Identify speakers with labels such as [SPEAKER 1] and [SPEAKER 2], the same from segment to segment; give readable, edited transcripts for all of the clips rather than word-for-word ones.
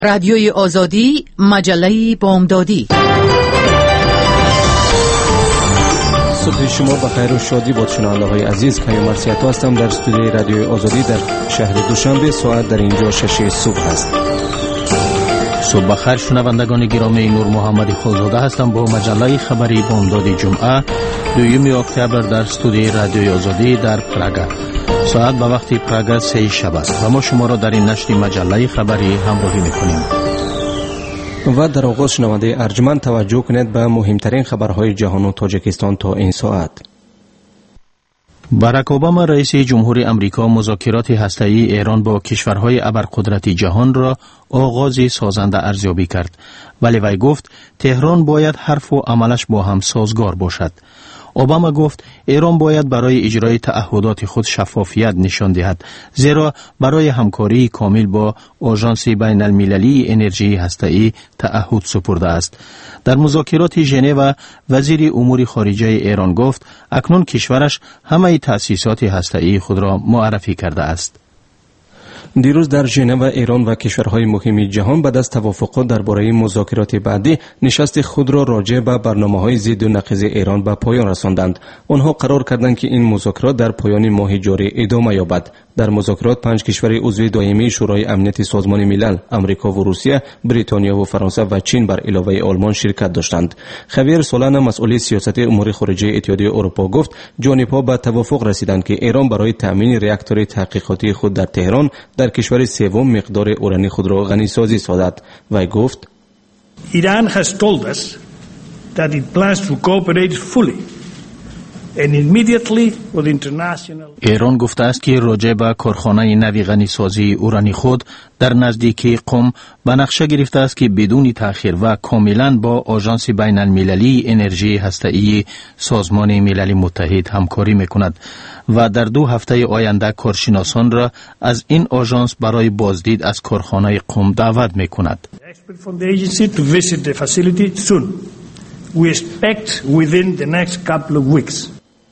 [SPEAKER 1] رادیوی آزادی، مجله بامدادی.
[SPEAKER 2] صبح شما بخیر و شادی باد شنونده‌های عزیز. پیامبر سیاتا هستم در استودیوی رادیوی آزادی در شهر دوشنبه. ساعت در اینجا 6 صبح است.
[SPEAKER 3] صبح بخیر شنوندگان گرامی، نور محمدی خالزاده هستم با مجله خبری بامداد جمعه 2 اکتبر در استودیوی رادیوی آزادی در پراگ. ساعت به وقت پراگ 3 شب است و ما شما را در این نشر مجله خبری همراهی می‌کنیم.
[SPEAKER 2] و در آغاز شنونده ارجمند توجه کنید به مهمترین خبرهای جهان و تاجیکستان تا این ساعت.
[SPEAKER 3] باراک اوباما رئیس جمهوری امریکا مذاکرات هسته‌ای ایران با کشورهای ابرقدرت جهان را آغاز سازنده ارزیابی کرد، ولی وی گفت تهران باید حرف و عملش با هم سازگار باشد. اوباما گفت ایران باید برای اجرای تعهدات خود شفافیت نشان دهد، زیرا برای همکاری کامل با آژانس بین المللی انرژی هسته‌ای تعهد سپرده است. در مذاکرات ژنو وزیر امور خارجه ایران گفت اکنون کشورش همه تأسیسات هسته‌ای خود را معرفی کرده است.
[SPEAKER 2] دیروز در ژنو ایران و کشورهای مهم جهان بعد از توافقات درباره مذاکرات بعدی نشست خود را راجع به برنامه‌های ضد و نقیض ایران به پایان رساندند. آنها قرار کردند که این مذاکرات در پایان ماه جاری ادامه یابد. در مذاکرات 5 کشور عضو دائمی شورای امنیت سازمان ملل، امریکا و روسیه، بریتانیا و فرانسه و چین بر علاوه آلمان شرکت داشتند. خویر سولانا، مسئول سیاست امور خارجه اتحادیه اروپا، گفت جانب‌ها به توافق رسیدند که ایران برای تامین راکتور تحقیقاتی خود در تهران در کشور سوم مقدار اورانی خود را غنی سازی سازد. و گفت
[SPEAKER 4] Iran has told us that it plans to cooperate fully and immediately with international.
[SPEAKER 3] ایران گفته است که راجع به کارخانه نوی غنی سازی اورانی خود در نزدیکی قم به نقشه گرفته است که بدون تأخیر و کاملا با آژانس بین المللی انرژی هسته‌ای سازمان ملل متحد همکاری میکند و در 2 هفته آینده کارشناسان را از این آژانس برای بازدید از کارخانه قم دعوت میکند.
[SPEAKER 4] We expect within the next couple of weeks.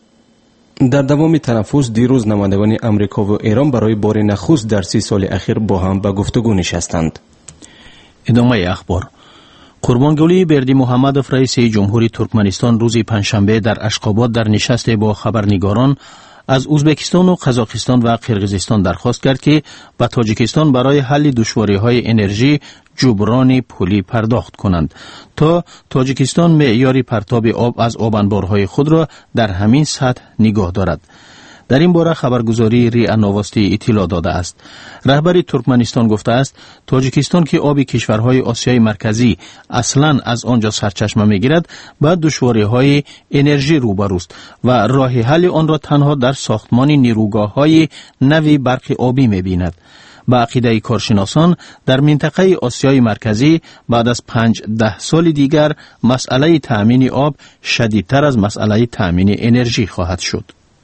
[SPEAKER 2] در دوام تنفس دیروز نمایندگان امریکا و ایران برای بار نخست در 30 سال اخیر با هم به گفتگو نشستند.
[SPEAKER 3] ادامه اخبار. قربانگولی بردی محمدوف رئیس جمهوری ترکمنستان روز پنجشنبه در اشخاباد در نشست با خبرنگاران از ازبکستان و قزاقستان و قرقیزستان درخواست کرد که به تاجیکستان برای حل دشواری‌های انرژی جبران پولی پرداخت کنند تا تاجیکستان معیار پرتاب آب از آب انبارهای خود را در همین سطح نگاه دارد. در این باره خبرگزاری ریا نواستی اطلاع داده است. رهبر ترکمنستان گفته است تاجیکستان که آب کشورهای آسیای مرکزی اصلاً از آنجا سرچشمه می‌گیرد با دشواری‌های انرژی روبروست و راه حل آن را تنها در ساختمان نیروگاه‌های نوی برق آبی می‌بیند. با عقیده کارشناسان در منطقه آسیای مرکزی بعد از 5-10 سال دیگر مسئله تأمین آب شدیدتر از مسئله تأمین انرژی خواهد شد.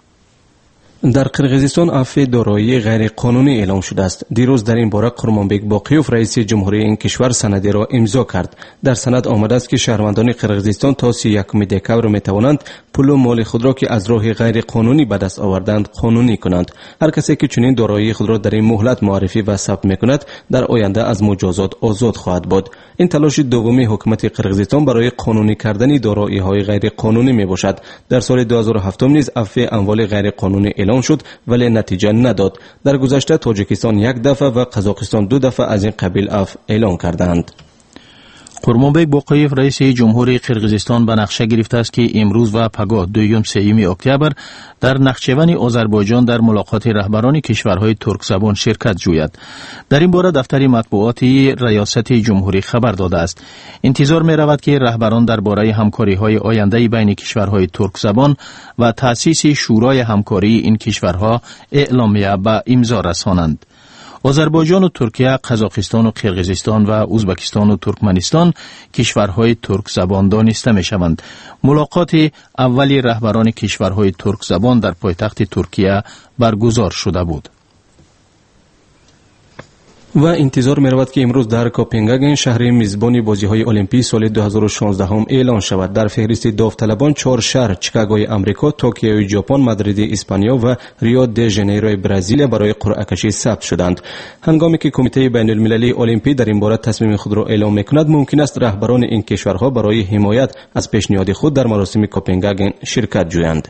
[SPEAKER 2] در قرقیزستان عفو دارایی غیر قانونی اعلام شده است. دیروز در این باره قرمانبک باقیوف رئیس جمهوری این کشور سندی را امضا کرد. در سند آمده است که شهروندان قرقیزستان تا 31 دکبر می توانند پول و مال خود را که از راه غیر قانونی به دست آوردند قانونی کنند. هر کسی که چنین دارایی خود را در این مهلت معرفی و ثبت میکند در آینده از مجازات آزاد خواهد بود. این تلاش دومی حکومت قرقیزستان برای قانونی کردن دارایی‌های غیر قانونی می باشد. در سال 2007 نیز عفو اموال غیر قانونی اعلام شد ولی نتیجه نداد. در گذشته تاجیکستان 1 دفعه و قزاقستان 2 دفعه از این قبیل عفو اعلام کردند.
[SPEAKER 3] قرمانبک باقیوف رئیس جمهوری قرقیزستان به نقشه گرفته است که امروز و پگاه 2 اکتبر در نخچوان آذربایجان در ملاقات رهبران کشورهای ترک زبان شرکت جوید. در این باره دفتر مطبوعاتی ریاست جمهوری خبر داده است. انتظار می رود که رهبران درباره همکاری‌های آینده بین کشورهای ترک زبان و تأسیس شورای همکاری این کشورها اعلامیه به امضا رسانند. آذربایجان و ترکیه، قزاقستان و قرقیزستان و ازبکستان و ترکمنستان کشورهای ترک زبان دانسته می شوند. ملاقات اولی رهبران کشورهای ترک زبان در پایتخت ترکیه برگزار شده بود.
[SPEAKER 2] و انتظار می‌رود که امروز در کوپنهاگن شهر میزبان بازی‌های المپیک سال 2016 اعلان شود. در فهرست داوطلبان 4 شهر چیکاگوی آمریکا، توکیوی ژاپن، مادرید اسپانیا و ریو دی ژانیرو برزیل برای قرعه کشی ثبت شدند. هنگامی که کمیته بین‌المللی المپیک در این باره تصمیم خود را اعلام می‌کند، ممکن است رهبران این کشورها برای حمایت از پیشنهاد خود در مراسم کوپنهاگن شرکت جویند.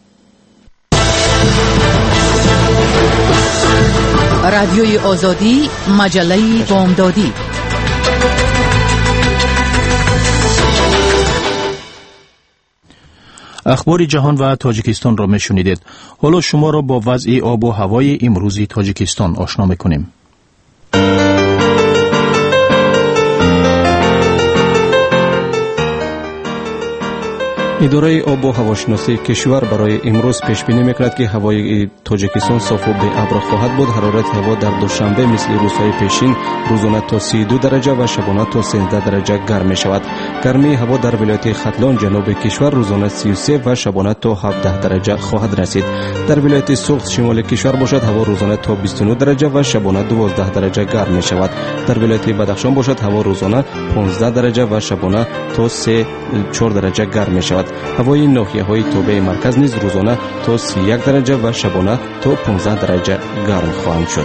[SPEAKER 1] رادیوی آزادی، مجله بامدادی.
[SPEAKER 3] اخبار جهان و تاجیکستان را میشنیدید. حالا شما را با وضع آب و هوای امروزی تاجیکستان آشنا میکنیم.
[SPEAKER 2] اداره آب و هواشناسی کشور برای امروز پیش بینی می‌کند که هوای تاجیکستان صاف و بی ابر خواهد بود. حرارت هوا در دوشنبه مثل روزهای پیشین روزانه تا 32 درجه و شبانه تا 13 درجه گرم می‌شود. گرمی هوا در ولایت ختلان جنوب کشور روزانه 33 و شبانه تا 17 درجه خواهد رسید. در ولایت سوخت شمال کشور باشد هوا روزانه تا 29 درجه و شبانه 12 درجه گرم می‌شود. در ولایت بدخشان باشد هوا روزانه 15 درجه و شبانه تا 4 درجه گرم می‌شود. هوای ناحیه‌های توبه مرکز نیز روزانه تا 31 درجه و شبانه تا 15 درجه گرم خواهند شد.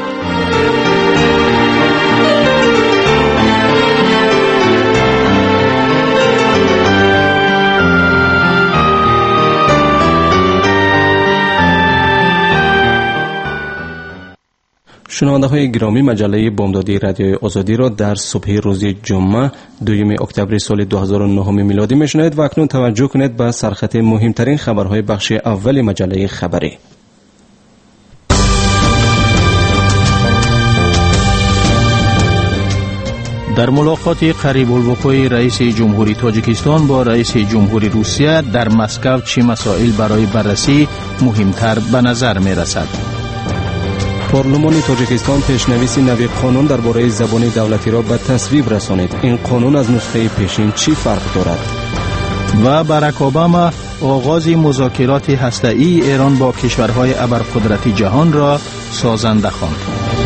[SPEAKER 2] شنونده های گرامی، مجله بامدادی رادیوی آزادی را در صبح روز جمعه 2 اکتبر سال 2009 میلادی میشنوید و اکنون توجه کنید به سرخط مهمترین خبرهای بخش اول مجله خبری.
[SPEAKER 3] در ملاقات قریب الوقوع رئیس جمهوری تاجیکستان با رئیس جمهوری روسیه در مسکو چه مسائل برای بررسی مهمتر به نظر می رسد؟
[SPEAKER 2] پارلمان تاجیکستان پیشنویس نوی قانون درباره زبان دولتی را به تصویب رسانید. این قانون از نسخه پیشین چی فرق دارد؟
[SPEAKER 3] و باراک اوباما آغاز مذاکرات هسته‌ای ایران با کشورهای ابرقدرتی جهان را سازنده خواند.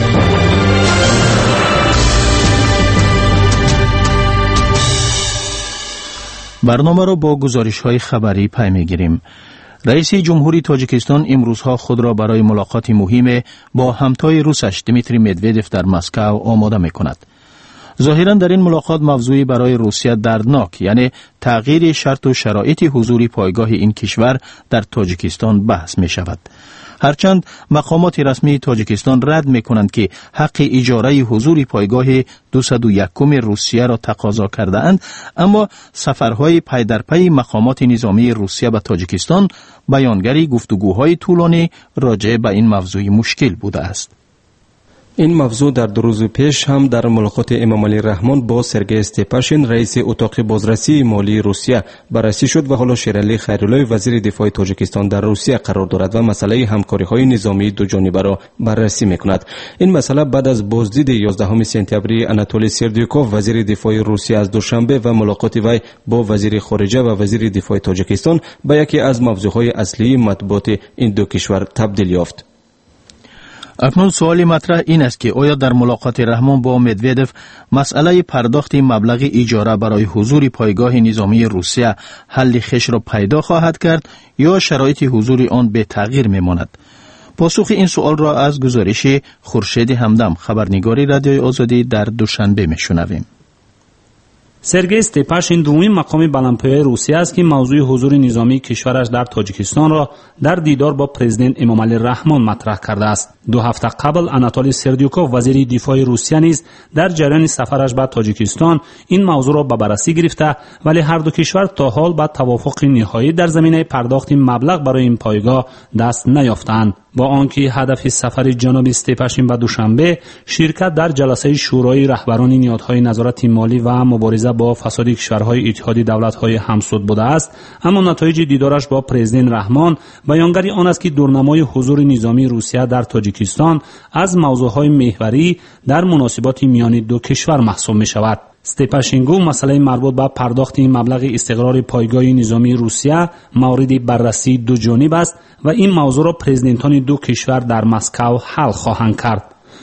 [SPEAKER 3] برنامه را با گزارش‌های خبری پی می‌گیریم. رئیس جمهوری تاجیکستان امروزها خود را برای ملاقات مهم با همتای روسش دیمیتری مدودف در مسکو آماده می‌کند. ظاهراً در این ملاقات موضوعی برای روسیه دردناک، یعنی تغییر شرط و شرایط حضور پایگاه این کشور در تاجیکستان بحث می‌شود. هرچند مقامات رسمی تاجیکستان رد می‌کنند که حق اجاره حضور پایگاه 201 روسیه را تقاضا کرده اند، اما سفرهای پی در پی مقامات نظامی روسیه به تاجیکستان بیانگری گفتگوهای طولانی راجع به این موضوع مشکل بوده است.
[SPEAKER 2] این موضوع در 2 روز پیش هم در ملاقات امامعلی رحمان با سرگئی استپاشین رئیس اتاق بازرسی مالی روسیه بررسی شد و حالا شیرعلی خیرالله وزیر دفاع تاجیکستان در روسیه قرار دارد و مسئله همکاری‌های نظامی دو جانبه را بررسی می‌کند. این مسئله بعد از بازدید 11 سپتامبر آناتولی سردیوکوف وزیر دفاع روسیه از دوشنبه و ملاقات وی با وزیر خارجه و وزیر دفاع تاجیکستان به یکی از موضوعهای اصلی مطبوعات این دو کشور تبدیل یافت.
[SPEAKER 3] اکنون سوال مطرح این است که آیا در ملاقات رحمان با مدودف مسئله پرداخت مبلغ اجاره برای حضور پایگاه نظامی روسیه حل خویش را پیدا خواهد کرد یا شرایط حضور آن به تغییر میماند؟ پاسخ این سوال را از گزارش خورشید همدم خبرنگاری رادیوی آزادی در دوشنبه میشنویم.
[SPEAKER 5] سرگئی استپاشین دومین مقام بلندپایه روسیه است که موضوع حضور نظامی کشورش در تاجیکستان را در دیدار با پرزیدنت امامعلی رحمان مطرح کرده است. 2 هفته قبل آناتولی سردیوکوف وزیر دفاع روسیه نیز در جریان سفرش به تاجیکستان این موضوع را به بررسی گرفته، ولی هر دو کشور تا حال به توافق نهایی در زمینه پرداخت مبلغ برای این پایگاه دست نیافتند. با آنکه هدف سفر جناب استپاشین به دوشنبه شرکت در جلسه شورای رهبران نهادهای نظارت مالی و مبارزه با فساد کشورهای اتحاد دولت‌های همسود بوده است، اما نتایج دیدارش با پرزیدنت رحمان بیانگری آن است که دورنمای حضور نظامی روسیه در تاجیکستان از موضوعهای محوری در مناسبات میان دو کشور محسوب می‌شود. استپاشینگو مسئله مربوط به پرداخت مبلغ استقرار پایگاه نظامی روسیه مورد بررسی دو جانب است و این موضوع را پرزیدنتان دو کشور در مسکو حل خواهند کرد.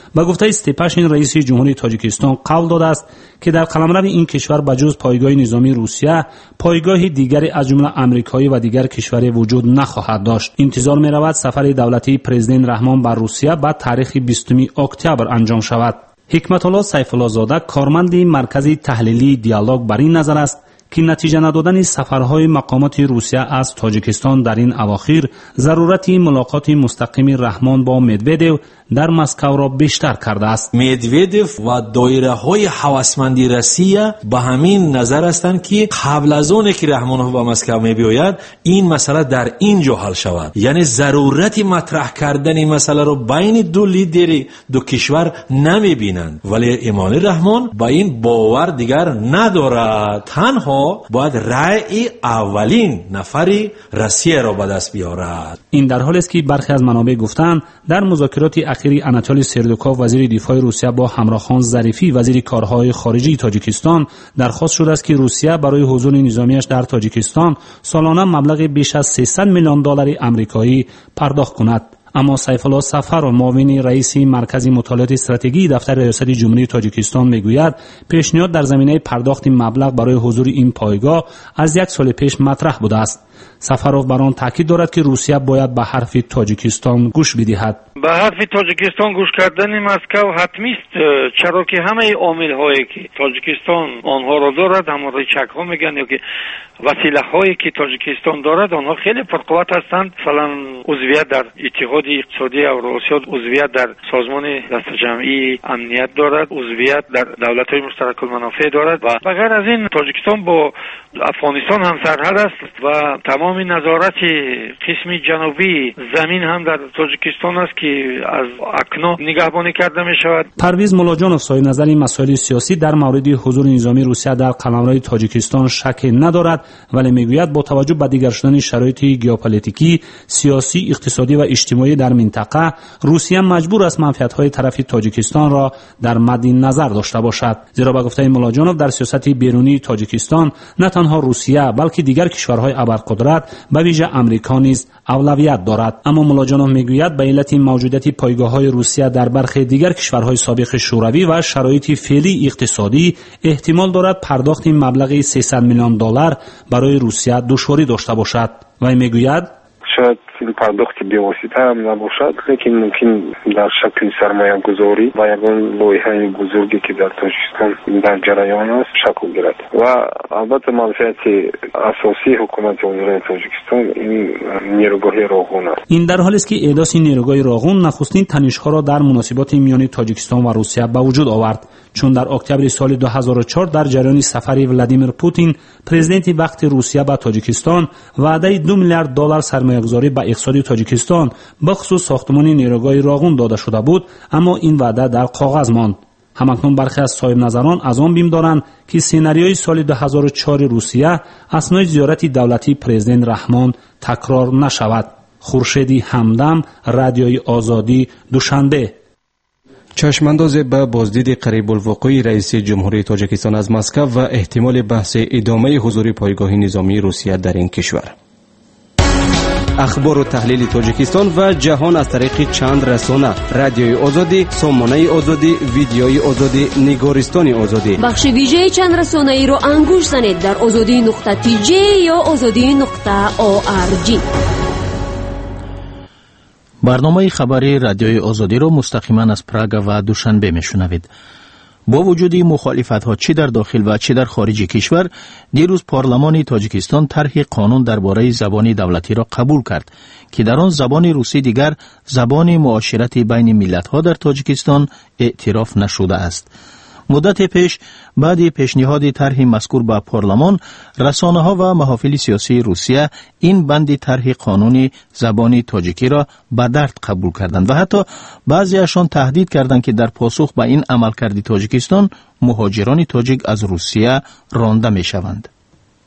[SPEAKER 5] به گفته ستپاشین رئیس جمهوری تاجیکستان قول داده است که در قلمرو این کشور بجز پایگاه نظامی روسیه پایگاه دیگری از جمله آمریکایی و دیگر کشوری وجود نخواهد داشت. انتظار می رود سفر دولتی پرزیدنت رحمان بر روسیه بعد تاریخ 20 اکتبر انجام شود. حکمت الله سیف الله زاده کارمند مرکز تحلیلی دیالوگ بر این نظر است که نتیجه ندادن سفرهای مقامات روسیه از تاجیکستان در این اواخر ضرورت ملاقات مستقیم رحمان با مدودو در مسکو را بیشتر کرده است.
[SPEAKER 6] مدودو و دایره های هوسمندی روسیه به همین نظر هستند که قبل از اون که رحمانوف به مسکو می بیاید این مسئله در اینجا حل شود. یعنی ضرورت مطرح کردن این مسئله رو بین دو لیدر دو کشور نمی بینند، ولی امامعلی رحمان با این باور دیگر ندارد. تنها باید رأی اولین نفری روسیه را به دست بیارد.
[SPEAKER 5] این در حالی است که برخی از منابع گفتند در مذاکرات اخیر آناتولی سردوکوف وزیر دفاع روسیه با همراهان ظریفی وزیر کارهای خارجی تاجیکستان درخواست شده است که روسیه برای حضور نظامیش در تاجیکستان سالانه مبلغ بیش از 300 میلیون دلار آمریکایی پرداخت کند. اما سیف الله صفر و معاون رئیس مرکز مطالعات استراتژی دفتر ریاست جمهوری تاجیکستان میگوید پیشنهاد در زمینه پرداخت مبلغ برای حضور این پایگاه از یک سال پیش مطرح بوده است. سفروف بر آن تاکید دارد که روسیه باید به حرف تاجیکستان گوش بدهد.
[SPEAKER 7] به حرف تاجیکستان گوش کردن مسکو حتمی است، چرا که همه عامل هایی که تاجیکستان آنها را دارد، همون ریچک ها میگن یا که وسیله هایی که تاجیکستان دارد آنها خیلی پرقوت هستند. مثلا عضویت در اتحاد اقتصادی اوراسیا، عضویت در سازمان دست جمعی امنیت دارد، عضویت در دولت های مشترک المنافع دارد و بغیر از این تاجیکستان با افغانستان هم سرحد است و تمام نظارت قسم جنوبی زمین هم در تاجیکستان است که از اکنون نگهبانی کرده می شود.
[SPEAKER 5] پرویز ملاجانوف صاحب نظر مسائل سیاسی در مورد حضور نظامی روسیه در قلمرو تاجیکستان شک ندارد، ولی میگوید با توجه به دیگر شدن شرایط ژئوپلیتیکی، سیاسی، اقتصادی و اجتماعی در منطقه، روسیه مجبور است منفعت‌های طرف تاجیکستان را در مد نظر داشته باشد. زیرا به گفته ملاجانوف در سیاست بیرونی تاجیکستان نه تنها روسیه بلکه دیگر کشورهای ابرقدرت به ویژه آمریکا نیز اولویت دارد. اما ملاجانوف میگوید به علت موجودیت پایگاه‌های روسیه در برخی دیگر کشورهای سابق شوروی و شرایط فعلی اقتصادی احتمال دارد پرداخت مبلغ 300 میلیون دلار برای روسیه دشواری داشته باشد. و میگوید
[SPEAKER 8] شاید این پرداخت بی‌واسطه هم نباشد، لیکن ممکن در شکل سرمایه گذاری و یگان لایحه بزرگی که در تاجیکستان در جریان است شکل گیرد و البته منفعت اساسی حکومت جمهوری تاجیکستان این نیروگاه راغون است.
[SPEAKER 5] این در حالی است که احداث نیروگاه راغون نخستین تنش‌ها را در مناسبات میان تاجیکستان و روسیه به وجود آورد، چون در اکتبر سال 2004 در جریان سفر ولادیمیر پوتین پرزیدنت وقت روسیه به تاجیکستان وعده 2 میلیارد دلار سرمایه‌گذاری به اقتصاد تاجیکستان به خصوص ساختمان نیروگاه راغون داده شده بود، اما این وعده در کاغذ ماند. همکنون برخی از صاحب نظران از آن بیم دارند که سناریوی سال 2004 روسیه اثنای زیارت دولتی پرزیدنت رحمان تکرار نشود. خورشیدی همدم، رادیوی آزادی، دوشنبه.
[SPEAKER 2] چشمانداز به بازدید قریب الوقوع رئیس جمهوری تاجیکستان از مسکو و احتمال بحث ادامه حضور پایگاه نظامی روسیه در این کشور. اخبار و تحلیل تاجیکستان و جهان از طریق چند رسانه: رادیوی آزادی، سامانه آزادی، ویدیوی آزادی، نگارستان آزادی.
[SPEAKER 9] بخش ویژه چند رسانه ای را انگوش زنید در azadi.tj یا azadi.org.
[SPEAKER 3] برنامه خبری رادیوی آزادی را مستقیما از پراگ و دوشنبه میشنوید. با وجود مخالفت‌ها چه در داخل و چه در خارج کشور، دیروز پارلمان تاجیکستان طرح قانون درباره زبان دولتی را قبول کرد که در آن زبان روسی دیگر زبان معاشرت بین ملت‌ها در تاجیکستان اعتراف نشده است. مدت پیش بعد پیشنهاد طرح مذکور به پارلمان، رسانه‌ها و محافل سیاسی روسیه این بند طرح قانونی زبان تاجیکی را به درد قبول کردند و حتی بعضی‌هاشان تهدید کردند که در پاسخ به این عملکرد تاجیکستان مهاجران تاجیک از روسیه رانده می‌شوند.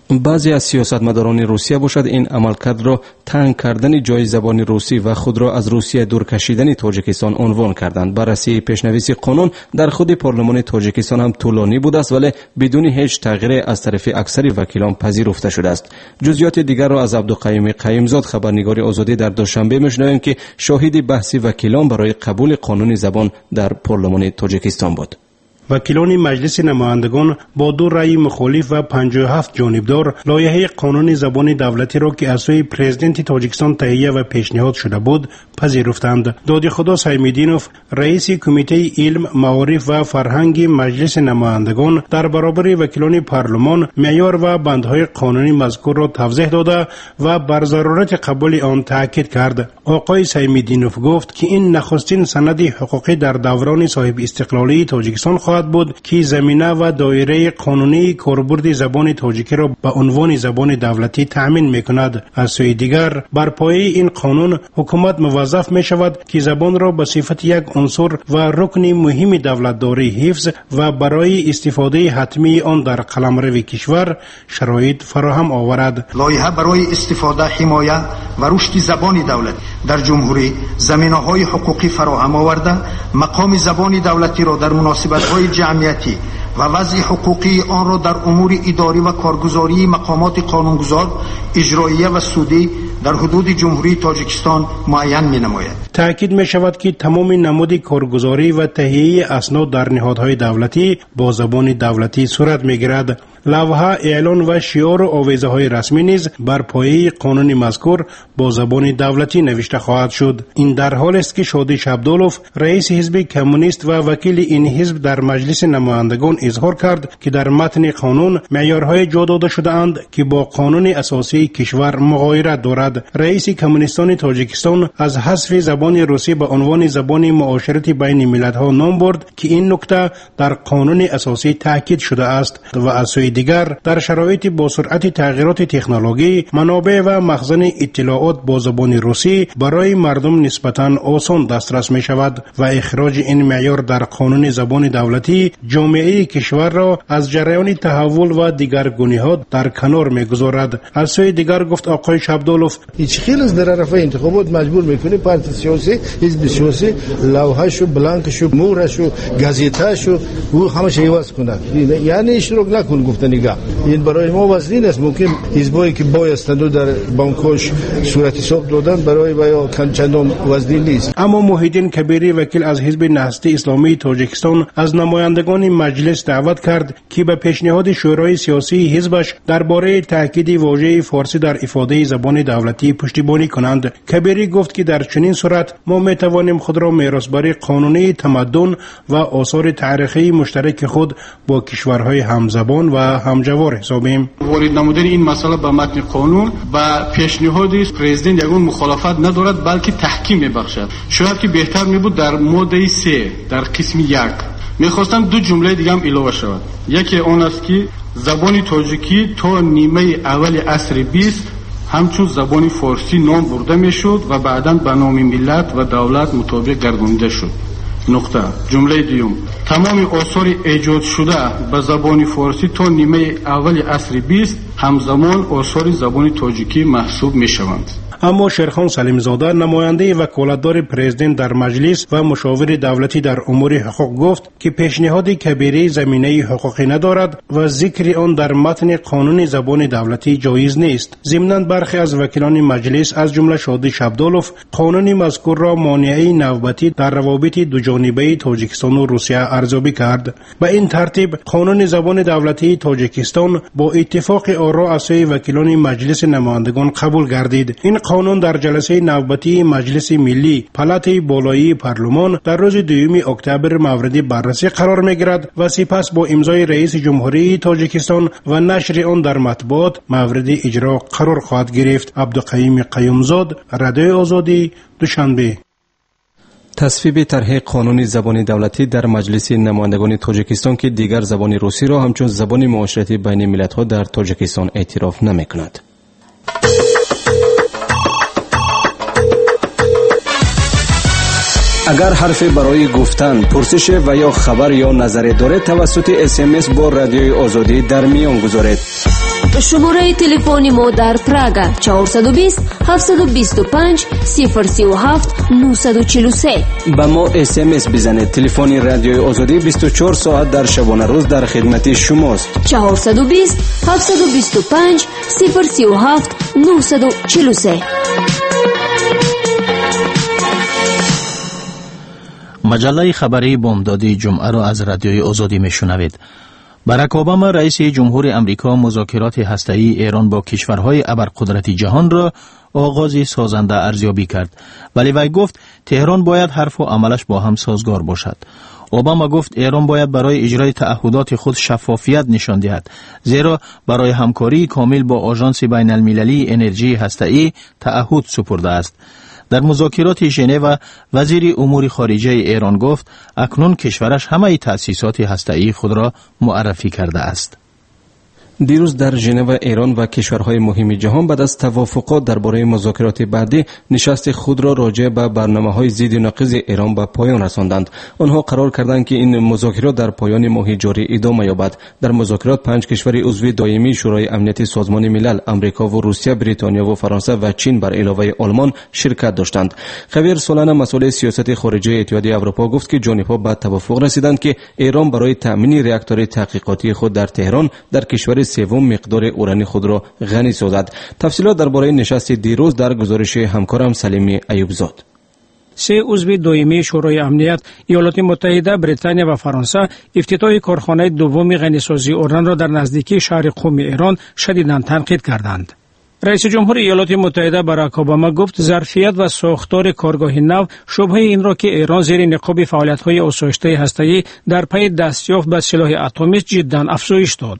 [SPEAKER 2] بعضی از سیاستمداران روسیه باشد این عملکرد را تنگ کردن جای زبان روسی و خود را از روسیه دور کشیدن تاجیکستان عنوان کردند. بررسی پیشنویس قانون در خود پارلمان تاجیکستان هم طولانی بود است ولی بدون هیچ تغییر از طرف اکثر وکیلان پذیرفته شده است. جزئیات دیگر را از عبدالقیوم قیومزاد خبرنگار آزادی در دوشنبه میشنویم که شاهد بحث وکیلان برای قبول قانون زبان در پارلمان تاجیکستان بود.
[SPEAKER 10] وکیلان مجلس نمایندگان با 2 رأی مخالف و 57 جانبدار لایحه قانون زبان دولتی را که از سوی پرزیدنت تاجیکستان تهیه و پیشنهاد شده بود پذیرفتند. دادخدا سیمیدینوف رئیس کمیته علم، معارف و فرهنگ مجلس نمایندگان در برابر وکیلان پارلمان معیار و بندهای قانونی مذکور را توضیح داده و بر ضرورت قبول آن تاکید کرد. آقای سیمیدینوف گفت که این نخستین سند حقوقی در دوران صاحب استقلالی تاجیکستان خواهد بود که زمینه و دایره قانونی کاربرد زبان تاجیکی را به عنوان زبان دولتی تأمین می‌کند. از سوی دیگر بر پایه این قانون حکومت موظف می‌شود که زبان را به صفت یک عنصر و رکن مهم دولتداری حفظ و برای استفاده حتمی آن در قلمرو کشور شرایط فراهم آورد.
[SPEAKER 11] لایحه برای استفاده، حمایت و رشد زبان دولت در جمهوری زمینه‌های حقوقی فراهم آورده، مقام زبان دولتی را در مناسبت‌های جمعیتی و وضع حقوقی آن را در امور اداری و کارگزاری مقامات قانونگذار، اجراییه و سودی در حدود جمهوری تاجیکستان معین می‌نماید.
[SPEAKER 10] تأکید می‌شود که تمام نمود کارگزاری و تهیه اسناد در نهادهای دولتی با زبان دولتی صورت می‌گیرد. لوحه، اعلان و شعار و آویزه‌های رسمی نیز بر پایه قانون مذکور با زبان دولتی نوشته خواهد شد. این در حالی است که شادی شبدالوف رئیس حزب کمونیست و وکیل این حزب در مجلس نمایندگان اظهار کرد که در متن قانون معیارهای جا داده شده‌اند که با قانون اساسی کشور مغایرت دارد. رئیس کمونیستان تاجیکستان از حذف زبان روسی به عنوان زبان معاشرت بین ملت‌ها نام برد که این نکته در قانون اساسی تاکید شده است و از سوی دیگر در شرایط با سرعت تغییرات تکنولوژی منابع و مخزن اطلاعات با زبان روسی برای مردم نسبتاً آسان دسترس می شود و اخراج این معیار در قانون زبان دولتی جامعه کشور را از جریان تحول و دیگرگونی‌ها در کنار می گذارد. از سوی دیگر گفت آقای شبدالوف
[SPEAKER 12] هیچ خیلی از در عرفه انتخابات مجبور میکنه پارتی سیاسی، حزب سیاسی لوحه‌شو، بلانکشو، مورشو، گازیته‌شو او همه چی عوض کنه. یعنی اشتراک نکن گفت نگاه. این برای ما وزنی است. ممکن حزبایی که بایستند در بانک‌هاش صورت حساب دادن برای چندان وزنی نیست.
[SPEAKER 10] اما محیدین کبیری وکیل از حزب نهضت اسلامی تاجیکستان از نمایندگان مجلس دعوت کرد که به پیشنهاد شورای سیاسی حزبش درباره تاکید واژه فارسی در افاده زبان دولتی پشتیبانی کنند. کبیری گفت که در چنین صورت ما میتوانیم خود را میراثبر قانونی تمدن و آثار تاریخی مشترک خود با کشورهای همزبان و همجوار حسابیم.
[SPEAKER 13] وارد نمودن این مسئله به متن قانون و پیشنهاد پرزیدنت یگان مخالفت ندارد بلکه تحکیم میبخشد. شاید که بهتر میبود در ماده 3 در قسم 1 میخواستم 2 جمله دیگه هم اضافه شود. یکی آن است که زبان تاجیکی تا نیمه اول عصر 20 همچون زبان فارسی نام برده میشد و بعداً به نام ملت و دولت مطابق گردانده شد. نقطه. جمله دیوم تمام آثار ایجاد شده به زبان فارسی تا نیمه اول عصر 20 همزمان آثار زبان تاجیکی محسوب می شوند.
[SPEAKER 10] اما شیرخان سلیمزاده نماینده وکالتدار پرزیدنت در مجلس و مشاور دولتی در امور حقوق گفت که پیشنهاد کبیری زمینه حقوقی ندارد و ذکر آن در متن قانون زبان دولتی جایز نیست. ضمناً برخی از وکیلان مجلس از جمله شادی شبدالوف قانون مذکور را مانعی نوبتی در روابط دوجانبه تاجیکستان و روسیه ارزیابی کرد. به این ترتیب قانون زبان دولتی تاجیکستان با اتفاق آرا از سوی وکیلان مجلس نمایندگان قبول گردید. این قانون در جلسه نوبتی مجلس ملی پالات بالایی پارلمان در روز 2 اکتبر مورد بررسی قرار می‌گیرد و سپس با امضای رئیس جمهوری تاجیکستان و نشر آن در مطبوعات مورد اجرا قرار خواهد گرفت. عبدالقیوم قیومزاد، رادیوی آزادی، دوشنبه.
[SPEAKER 2] تصویب طرح قانون زبان دولتی در مجلس نمایندگان تاجیکستان که دیگر زبان روسی را همچون زبان معاشرتی بین ملت‌ها در تاجیکستان اعتراف نمی‌کند. اگر حرفی برای گفتن، پرسش و یا خبر یا نظری دارید توسط SMS با رادیوی آزادی در میان گذارید.
[SPEAKER 9] شماره تلفن ما در پراگ 420 725 037 943.
[SPEAKER 2] با ما SMS بزنید. تلفن رادیوی آزادی 24 ساعت در شبانه روز در خدمت شماست.
[SPEAKER 9] 420 725 037 943.
[SPEAKER 3] مجله خبری بامدادی جمعه را از رادیوی آزادی میشنوید. باراک اوباما رئیس جمهور امریکا مذاکرات هسته‌ای ایران با کشورهای ابرقدرت جهان را آغاز سازنده ارزیابی کرد، ولی وی گفت تهران باید حرف و عملش با هم سازگار باشد. اوباما گفت ایران باید برای اجرای تعهدات خود شفافیت نشان دهد، زیرا برای همکاری کامل با آژانس بین المللی انرژی هسته‌ای تعهد سپرده است. در مذاکرات ژنو وزیر امور خارجه ایران گفت اکنون کشورش همه تأسیسات هسته‌ای خود را معرفی کرده است.
[SPEAKER 2] دیروز در ژنو ایران و کشورهای مهم جهان بعد از توافقات درباره مذاکرات بعدی نشست خود را راجع به برنامه‌های ضد نقض ایران به پایان رساندند. آنها قرار کردند که این مذاکرات در پایان ماه جاری ادامه یابد. در مذاکرات 5 کشور عضو دائمی شورای امنیت سازمان ملل، آمریکا و روسیه، بریتانیا و فرانسه و چین بر علاوه آلمان شرکت داشتند. خبیر سولانه مسئول سیاست خارجه اتحادیه اروپا گفت که جانب‌ها به توافق رسیدند که ایران برای تأمین راکتور تحقیقاتی خود در تهران در کشور سوم مقدار اورانی خود را غنی سازد. تفصیلات درباره نشست دیروز در گزارش همکارم سلیمی ایوبزاد.
[SPEAKER 14] 3 عضو دائمی شورای امنیت، ایالات متحده، بریتانیا و فرانسه افتتاح کارخانه دوم غنیسازی اوران را در نزدیکی شهر قم ایران شدیداً تنقید کردند. رئیس جمهور ایالات متحده باراک اوباما گفت ظرفیت و ساختار کارگاه نو شبهه این را که ایران زیر نقاب فعالیت‌های آسایشته هسته‌ای در پی دستیافت به سلاح اتمی جداً افزایش داد.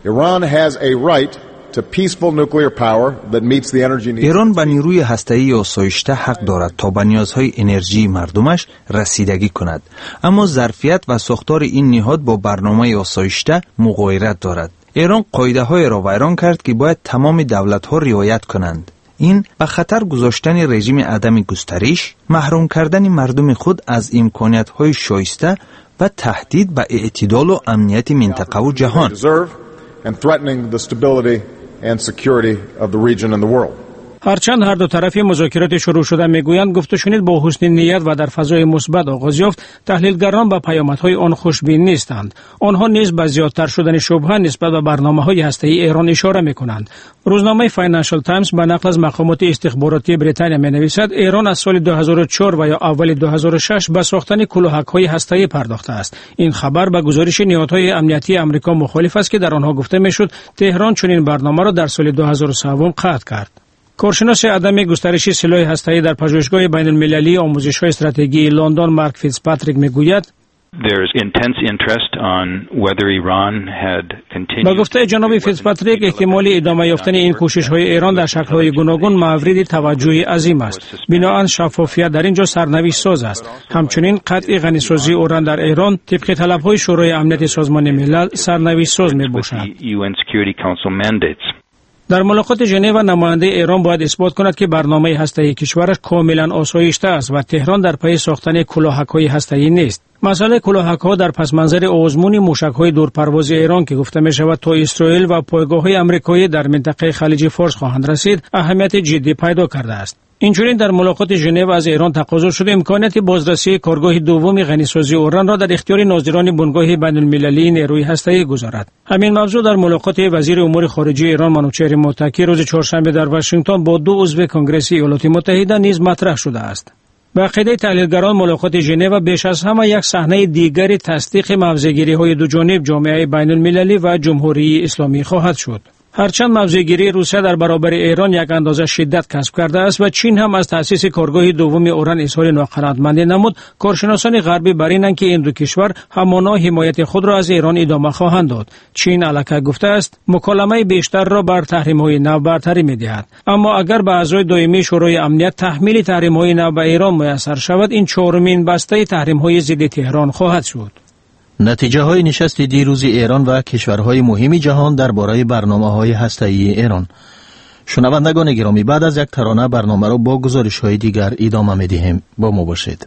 [SPEAKER 15] ایران به نیروی هسته‌ای آسایشته حق دارد تا به نیازهای انرژی مردمش رسیدگی کند، اما ظرفیت و ساختار این نهاد با برنامه آسایشته مغایرت دارد. ایران قاعده‌های را ویران کرد که باید تمام دولت‌ها رعایت کنند. این به خطر گذاشتن رژیم عدم گسترش، محروم کردن مردم خود از امکانات‌های شایسته و تهدید به اعتدال و امنیت منطقه و جهان.
[SPEAKER 14] هرچند هر دو طرف مذاکرات شروع شده میگویند گفت و شنید با حسن نیت و در فضای مثبت آغاز یافت، تحلیلگران به پیامدهای آن خوشبین نیستند. آنها نیز به زیادتر شدن شبهه نسبت به برنامه‌های هسته‌ای ایران اشاره می‌کنند. روزنامه فاینانشال تایمز به نقل از مقامات استخباراتی بریتانیا می‌نویسد ایران از سال 2004 و یا اول 2006 به ساختن کلاهک‌های هسته‌ای پرداخته است. این خبر به گزارش نهادهای امنیتی آمریکا مخالف است که در آنها گفته می‌شد تهران چنین برنامه را در سال 2003 قطع کرد. کارشناس عدم گسترش سلاح هسته‌ای در پژوهشگاه بین المللی آموزش‌های استراتژی لندن مارک فیتزپاتریک میگوید با گفته جناب فیتزپاتریک احتمال ادامه یافتن این کوشش‌های ایران در شکل‌های گوناگون مورد توجه عظیم است. بنابراین شفافیت در اینجا سرنوشت ساز است. همچنین قطع غنیسازی اوران در ایران طبق طلب‌های شورای امنیت سازمان ملل سرنوشت ساز میباشد. در ملاقات ژنو نماینده ایران باید اثبات کند که برنامه هسته‌ای کشورش کاملا آسایشته است و تهران در پی ساختن کلاهک‌های هسته‌ای نیست. مسئله کلاهک‌ها در پس منظر آزمون موشک‌های دورپرواز ایران که گفته می‌شود تا اسرائیل و پایگاه‌های آمریکایی در منطقه خلیج فارس خواهند رسید، اهمیت جدی پیدا کرده است. اینچنین در ملاقات ژنو از ایران تقاضا شده امکانات بازرسی کارگاه دوم غنیسازی اوران را در اختیار ناظران بنگاه بین‌المللی نیروی هسته‌ای گذارد. همین موضوع در ملاقات وزیر امور خارجه ایران منوچهر متکی روز چهارشنبه در واشنگتن با 2 عضو کنگره ایالات متحده نیز مطرح شده است. به عقیده تحلیلگران ملاقات ژنو بیش از همه یک صحنه دیگری تصدیق موضع‌گیری‌های دو جانب جامعه بین‌المللی و جمهوری اسلامی خواهد شد. هرچند موضع‌گیری روسیه در برابر ایران یک اندازه شدت کسب کرده است و چین هم از تأسیس کارگاه دوم اوران اظهار ناقناعتمندی نمود، کارشناسان غربی بر اینند که این دو کشور همانا حمایت خود را از ایران ادامه خواهند داد. چین الکی گفته است مکالمه بیشتر را بر تحریم‌های نو برتری می‌دهد، اما اگر به اعضای دائمی شورای امنیت تحمیل تحریم‌های نو به ایران میسر شود، این چهارمین بسته تحریم‌های ضد تهران خواهد شد.
[SPEAKER 3] نتیجه های نشست دیروز ایران و کشورهای مهم جهان درباره برنامه‌های هسته‌ای ایران. شنوندگان گرامی، بعد از یک ترانه برنامه را با گزارش‌های دیگر ادامه می‌دهیم. با ما باشید.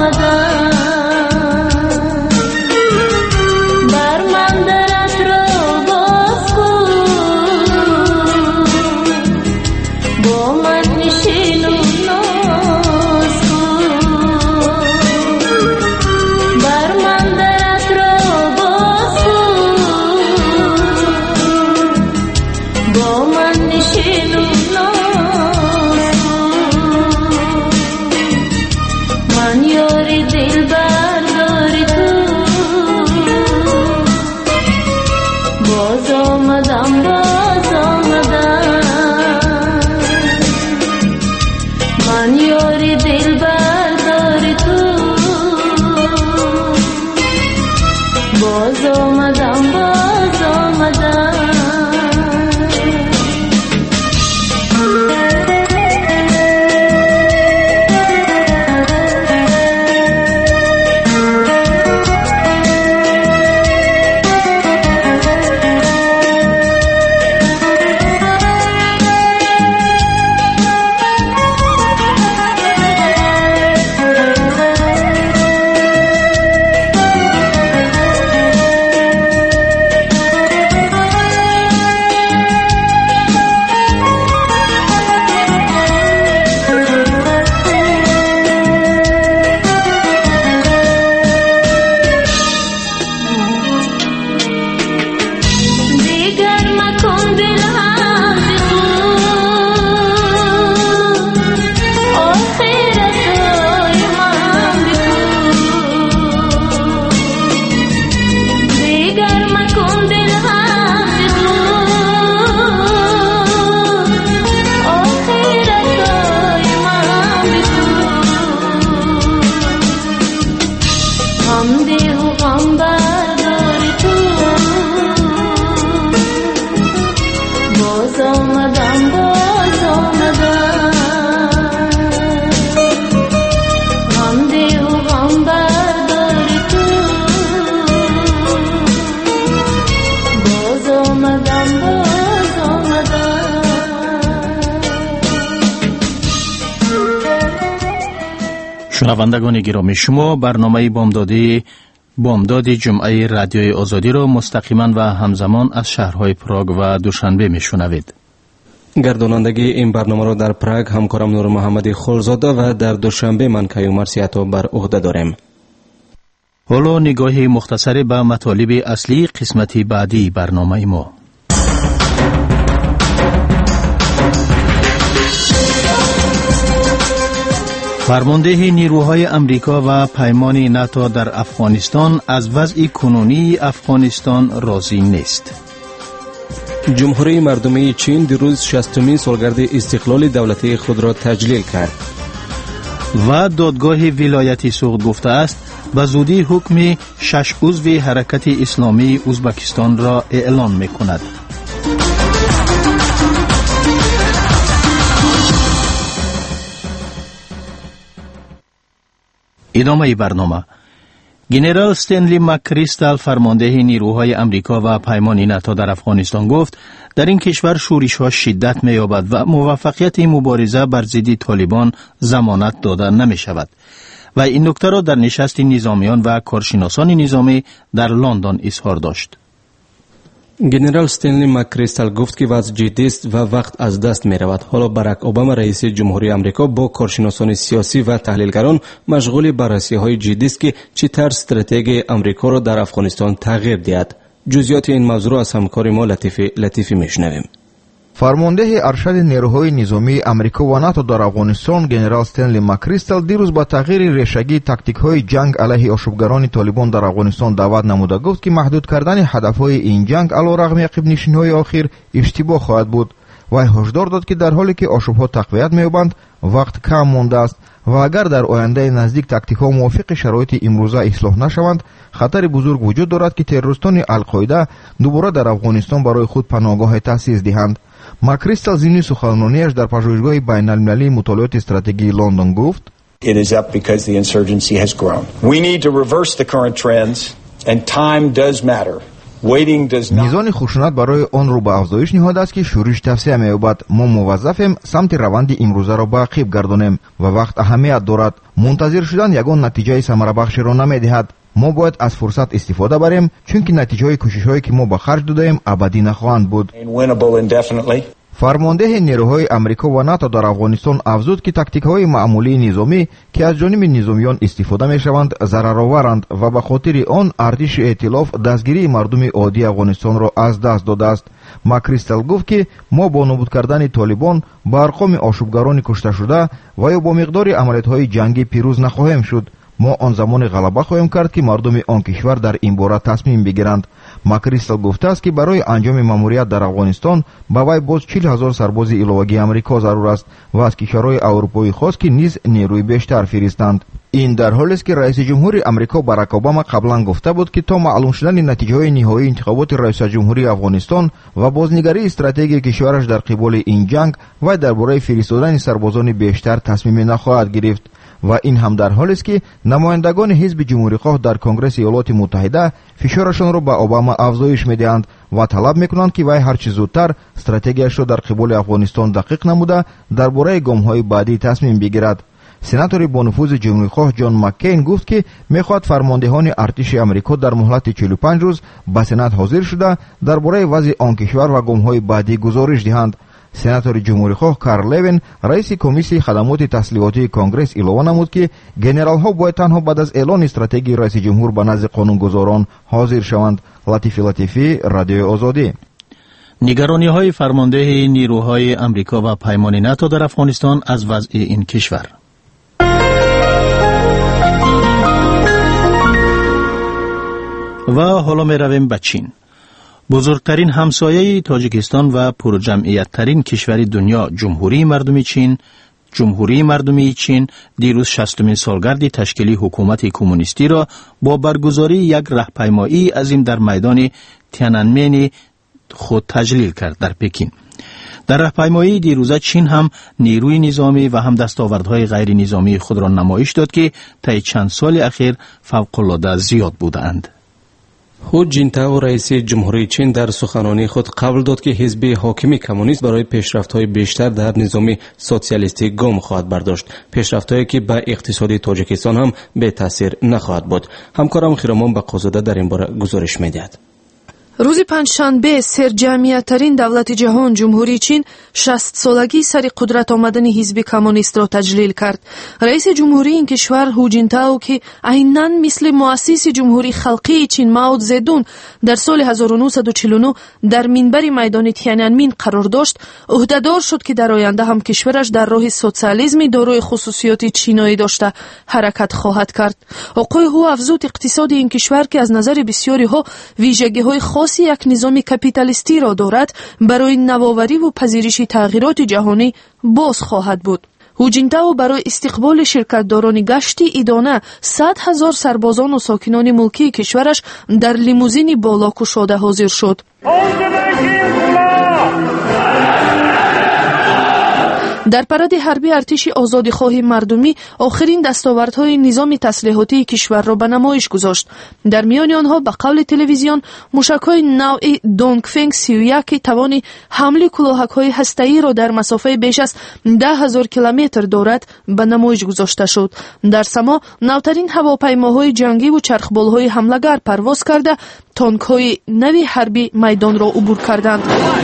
[SPEAKER 3] شنوندگان گرامی، شما برنامه بامداد جمعه رادیوی آزادی را مستقیما و همزمان از شهرهای پراگ و دوشنبه میشنوید.
[SPEAKER 2] گردانندگی این برنامه را در پراگ همکارم نور محمدی خلزاده و در دوشنبه من کیومرث عطا بر عهده داریم.
[SPEAKER 3] حالا نگاهی مختصری به مطالب اصلی قسمت بعدی برنامه ما. فرمانده نیروهای امریکا و پیمان ناتو در افغانستان از وضع کنونی افغانستان راضی نیست.
[SPEAKER 2] جمهوری مردمی چین دیروز 60مین سالگرد استقلال دولتی خود را تجلیل کرد.
[SPEAKER 3] و دادگاه ولایتی سوخت گفته است به زودی حکم 6 عضو حرکت اسلامی ازبکستان را اعلان می‌کند. ادامه برنامه. گنرال استنلی مکریستال فرمانده نیروهای امریکا و پیمان ناتو در افغانستان گفت در این کشور شورش‌ها شدت می‌یابد و موفقیت مبارزه بر ضد طالبان ضمانت داده نمی‌شود و این نکته را در نشست نظامیان و کارشناسان نظامی در لندن اظهار داشت.
[SPEAKER 2] گنرال استنلی مکریستال گفت که وضع جدی است و وقت از دست می رود. حالا باراک اوباما رئیس جمهوری آمریکا با کارشناسان سیاسی و تحلیلگران مشغول بررسی های جدی است که چه طرز استراتژی آمریکا را در افغانستان تغییر دهد. جزئیات این موضوع از همکار ما لطیفی میشنویم.
[SPEAKER 16] فرمانده ارشد نیروهای نظامی امریکا و ناتو در افغانستان گنرال استنلی مکریستال دیروز با تغییر ریشگی تاکتیک‌های جنگ علیه آشوبگران طالبان در افغانستان دعوت نموده گفت که محدود کردن هدف‌های این جنگ علیرغم عقب نشینی‌های آخر اشتباه خواهد بود. وی هشدار داد که در حالی که آشوب‌ها تقویت می‌یابند وقت کم مانده است و اگر در آینده نزدیک تاکتیک‌ها موافق شرایط امروزه اصلاح نشوند خطر بزرگ وجود دارد که تروریستان القاعده دوباره در افغانستان برای خود پناهگاه تأسیس دهند. مکریستال زمینی سخنرانیش در پژوهشگاه بین‌المللی مطالعات استراتژی لندن گفت
[SPEAKER 17] It is up because the insurgency has grown. We need to reverse the current trends and time does matter.
[SPEAKER 16] мизони хушунат барои онро ба афзоиш ниҳода аст ки шӯриш тавсея меёбад. мо муваззафем самти раванди имрӯзаро ба ақиб гардонем ва вақт аҳамият дорад. мунтазир шудан ягон натиҷаи самарабахшеро намедиҳад. мо бояд аз фурсат истифода барем, чунки натиҷаҳои кӯшишҳое ки мо ба харҷ додаем абадӣ нахоҳанд буд. фармондеҳи нерӯҳои амрико ва нато дар афғонистон афзуд ки тактикаҳои маъмулии низомӣ ки аз ҷониби низомиён истифода мешаванд зарароваранд ва ба хотири он артиши эътилоф дастгирии мардуми оддии афғонистонро аз даст додааст. макристел гуфт ки мо бо нобуд кардани толибон ба арқоми ошӯбгарони кушташуда ва ё бо миқдори амалиётҳои ҷангӣ пирӯз нахоҳем шуд. мо он замоне ғалаба хоҳем кард ки мардуми он кишвар дар ин бора тасмим бигиранд. макристел гуфтааст ки барои анҷоми маъмурият дар афғонистон ба вай боз 40 000 сарбози иловагии амрико зарур аст ва аз кишварҳои аврупоӣ хост ки низ нерӯи бештар фиристанд. ин дар ҳолест ки раиси ҷумҳури амрико Барак Обама қаблан гуфта буд ки то маълум шудани натиҷаҳои ниҳоии интихоботи раисаҷумҳурии афғонистон ва бознигарии стратегияи кишвараш дар қиболи ин ҷанг вай дар бораи фиристодани сарбозони бештар тасмиме нахоҳад гирифт. ва ин ҳам дар ҳолест ки намояндагони ҳизби ҷумҳурихоҳ дар Конгресси Иёлоти Муттаҳида фишорашонро ба Обама афзоиш медиҳанд ва талаб мекунанд ки вай ҳарчи зудтар стратегияшро дар қиболи Афғонистон дақиқ намуда дар бораи гомҳои баъдӣ тасмим бигирад. сенатори бонуфузи ҷумҳурихоҳ Ҷон Маккейн гуфт ки мехоҳад фармондеҳони артиши амрико дар муҳлати 45 рӯз ба сенат ҳозир шуда дар бораи вазъи он кишвар ва гомҳои баъдӣ гузориш диҳанд. сенатори ҷумҳурихоҳ Карл Левин раиси комиссияи хадамоти таслиҳотии конгресс илова намуд ки генералҳо бояд танҳо баъд аз эълони стратегияи раиси ҷумҳур ба назди қонунгузорон ҳозир шаванд. латифи латифӣ, радиои озодӣ.
[SPEAKER 3] нигарониҳои фармондеҳи нирӯҳои амрико ва паймони нато дар афғонистон аз вазъи ин кишвар. ва ҳоло меравем ба чин. бузургтарин ҳамсояи тоҷикистон ва пурҷамъияттарин кишвари дунё ҷумҳурии мардумии чин дирӯз 60-умин солгарди ташкили ҳукумати коммунистиро бо баргузории як раҳпаймоии азим дар майдони Тяньаньмени худ таҷлил кард дар Пекин. дар раҳпаймоии дирӯза чин ҳам нерӯи низомӣ ва ҳам дастовардҳои ғайринизомии худро намоиш дод ки таи чанд соли ахир фавқулода зиёд будаанд.
[SPEAKER 2] ху ҷинтао раиси ҷумҳурии чин дар суханонии худ қабул дод ки ҳизби ҳокими коммунист барои пешрафтҳои бештар дар низоми социалистӣ гом хоҳад бардошт, пешрафтҳое ки ба иқтисоди тоҷикистон ҳам бетаъсир нахоҳад буд. ҳамкорам Хиромон Бақозода дар ин бора гузориш медиҳад.
[SPEAKER 17] рӯзи панҷшанбе серҷамъияттарин давлати ҷаҳон ҷумҳурии чин 60-солагии сари қудрат омадани ҳизби коммунистро таҷлил кард. раиси ҷумҳурии ин кишвар Ҳу Ҷинтао ки айнан мисли муассиси ҷумҳурии халқии чин Мао Цзедун дар соли 1949 дар минбари майдони Тяньаньмин қарор дошт, уҳдадор шуд ки дар оянда ҳам кишвараш дар роҳи социализми дорои хусусиёти чиноӣ дошта ҳаракат хоҳад кард. оқои Ҳу афзуд иқтисоди ин кишвар ки аз назари бисёриҳо вижагиҳои як низоми капиталистиро дорад барои навовариву пазириши тағйироти ҷаҳонӣ боз хоҳад буд. Ҳу Ҷинтао барои истиқболи ширкатдорони гашти идона 100 000 сарбозону сокинони мулкии кишвараш дар лимузини боло кушода ҳозир шуд. дар паради ҳарбӣ артиши озодихоҳи мардумӣ охирин дастовардҳои низоми таслиҳотии кишварро ба намоиш гузошт. дар миёни онҳо ба қавли телевизион мушакҳои навъи Донгфенг 31 ки тавони ҳамли кӯлоҳакҳои ҳастаиро дар масофаи беш аз 10 000 километр дорад ба намоиш гузошта шуд. дар само навтарин ҳавопаймоҳои ҷангиву чархболҳои ҳамлагар парвоз карда тонкҳои нави ҳарбӣ майдонро убур карданд.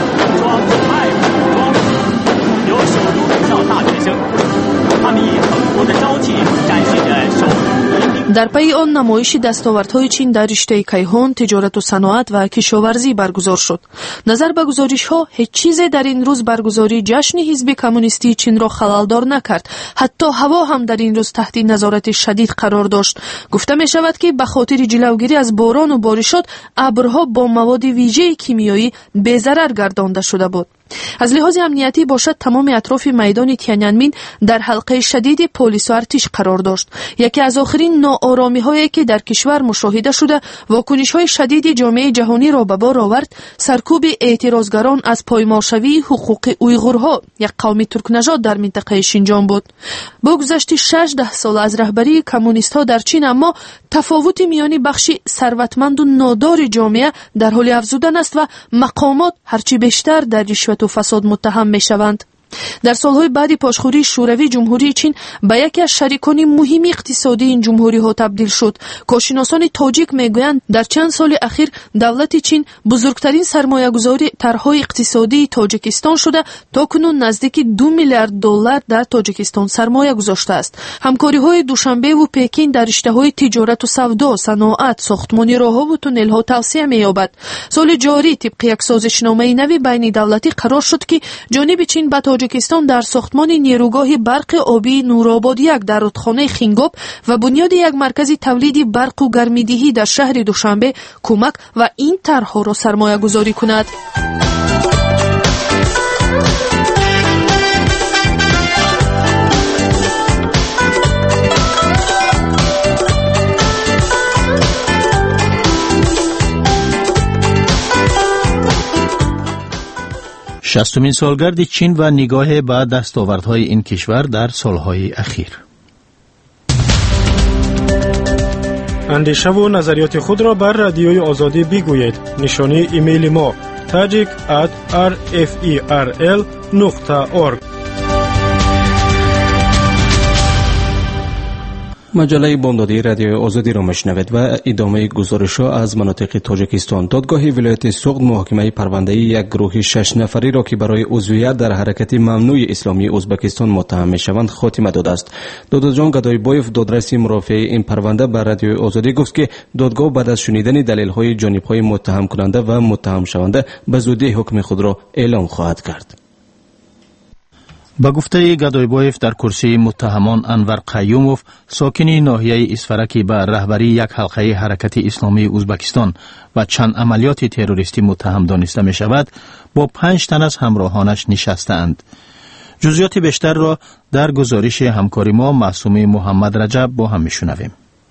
[SPEAKER 17] дар пайи он намоиши дастовардҳои чин дар риштаи кайҳон, тиҷорату саноат ва кишоварзӣ баргузор шуд. назар ба гузоришҳо ҳеҷ чизе дар ин рӯз баргузории ҷашни ҳизби коммунистии чинро халалдор накард. ҳатто ҳаво ҳам дар ин рӯз таҳти назорати шадид қарор дошт. гуфта мешавад ки ба хотири ҷилавгирӣ аз борону боришот абрҳо бо маводи вижеи кимиёӣ безарар гардонда шуда буд. از لحاظ امنیتی باشد تمام اطراف میدان تیانانمن در حلقه شدید پلیس و ارتش قرار داشت. یکی از آخرین ناآرامی‌هایی که در کشور مشاهده شده واکنش‌های شدید جامعه جهانی را به بار آورد سرکوب اعتراضگران از پایمالشوی حقوق اویغورها، یک قوم ترک نژاد در منطقه شینجان بود. با گذشت 16 سال از رهبری کمونیست‌ها در چین، اما تفاوت میان بخشی ثروتمند و نادار جامعه در حال افزودن است و مقامات هرچی بیشتر در رشوت و فساد متهم می‌شوند. در سالهای بعد پاشخوری شوروی جمهوری چین به یکی از شریکان مهم اقتصادی این جمهوری ها تبدیل شد. کارشناسان تاجیک میگویند در چند سال اخیر دولت چین بزرگترین سرمایه‌گذاری طرح‌های اقتصادی تاجیکستان شده تا کنون نزدیک 2 میلیارد دلار در تاجیکستان سرمایه گذاشته است. همکاری‌های دوشنبه و پکین در رشته‌های تجارت و سودا، صنعت، ساختمانی راه‌ها و تونل‌ها توسعه می‌یابد. سال جاری طبق یک سازشنامه نوی بین دولتی قرار شد که جانب چین به تاجیکستان در ساختمان نیروگاه برق آبی نورآباد یک در رودخانه خینگوب و بنیاد یک مرکز تولید برق و گرمیدهی در شهر دوشنبه کمک و این طرح‌ها را سرمایه گذاری کند.
[SPEAKER 3] شصتمین سالگرد چین و نگاه به دستاوردهای این کشور در سالهای اخیر.
[SPEAKER 10] اندیشه و نظریات خود را بر رادیوی آزادی بگویید. نشانی ایمیل ما tajik@rferl.org.
[SPEAKER 2] مجله بامدادی رادیوی آزادی را میشنوید و ادامه گزارش‌ها از مناطق تاجیکستان. دادگاه ولایت سوغد محاکمه پرونده یک گروه 6 نفری را که برای عضویت در حرکت ممنوع اسلامی ازبکستان متهم می‌شوند خاتمه داده است. دادجان گدایبایف دادرسی مرافع این پرونده بر رادیوی آزادی گفت که دادگاه بعد از شنیدن دلیل‌های جانب‌های متهم کننده و متهم شونده به زودی حکم خود را اعلام خواهد کرد.
[SPEAKER 3] با گفته گدایبایف در کرسی متهمان انور قیوموف ساکن ناحیه اسفره که به رهبری یک حلقه حرکت اسلامی ازبکستان و چند عملیات تروریستی متهم دانسته می شود با 5 تن از همراهانش نشستند. جزئیات بیشتر را در گزارش همکاری ما معصوم محمد رجب با هم میشنویم.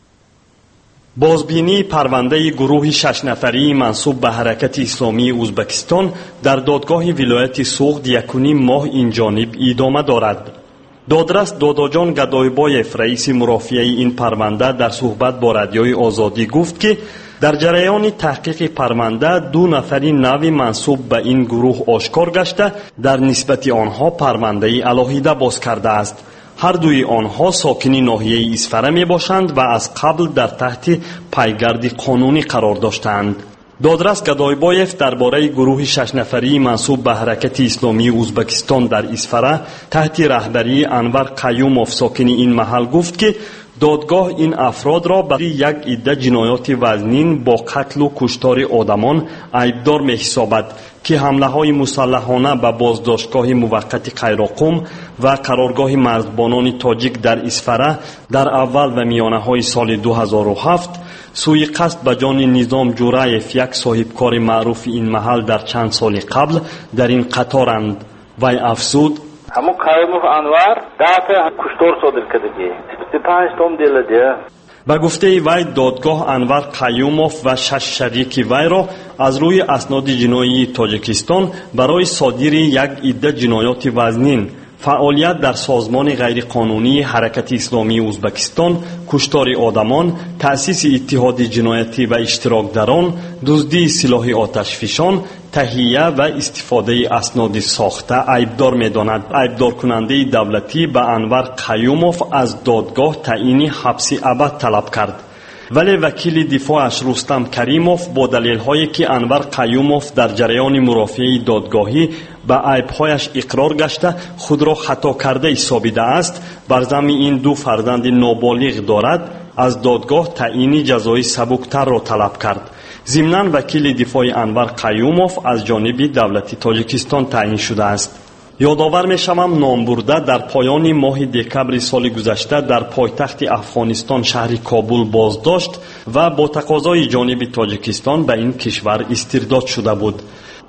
[SPEAKER 18] بازبینی پرونده گروه 6 نفری منسوب به حرکت اسلامی ازبکستان در دادگاه ولایت سوغد 1.5 ماه این جانب ادامه دارد. دادرس داداجان گدایبایف رئیس مرافعه این پرونده در صحبت با رادیوی آزادی گفت که در جریان تحقیق پرونده 2 نفری نوی منسوب به این گروه آشکار گشته در نسبت آنها پرونده علاهیده باز کرده است. هر دوی آنها ساکنی ناحیه اسفره می باشند و از قبل در تحت پیگرد قانونی قرار داشتند. دادرس گدایبایف درباره گروه 6 نفری منسوب به حرکت اسلامی ازبکستان در اسفره تحت رهبری انور قیوموف ساکن این محل گفت که دادگاه این افراد را برای یک عده جنایات وزنین با قتل و کشتار آدمان عیبدار می حسابد که حمله های مسلحانه به بازداشتگاه موقت قیراقم و قرارگاه مرزبانان تاجیک در اسفره در اول و میانه های سال 2007 سوی قصد به جان نظام جورایف یک صاحبکار معروف این محل در چند سال قبل در این قطارند. وی افزود
[SPEAKER 19] همون قیوموف انور 10 کشتار صادر کرده 25 تام دیده.
[SPEAKER 18] به گفته وی دادگاه انور قیوموف و 6 شریک وی را از روی اسناد جنایی تاجیکستان برای صادر یک عده جنایات وزنین، فعالیت در سازمان غیرقانونی حرکت اسلامی ازبکستان، کشتار آدمان، تأسیس اتحاد جنایتی و اشتراک در آن، دزدی سلاح آتشفشان، تهیه و استفاده اسناد ساخته عیبدار می‌داند. عیبدار کننده دولتی به انور قیوموف از دادگاه تعیین حبس ابد طلب کرد. ولی وکیل دفاعش رستم کریموف با دلیل‌هایی که انور قیوموف در جریان مرافعه دادگاهی به عیب‌هایش اقرار گشته خود را خطا کرده ثابیده است، بر ضمن این 2 فرزند نابالغ دارد، از دادگاه تعیین جزای سبکتر را طلب کرد. ضمناً وکیل دفاع انور قیوموف از جانب دولت تاجیکستان تعیین شده است. یادآور می‌شوم نامبرده در پایان ماه دکمبر سال گذشته در پایتخت افغانستان شهر کابل بازداشت و با تقاضای جانب تاجیکستان به این کشور استرداد شده بود.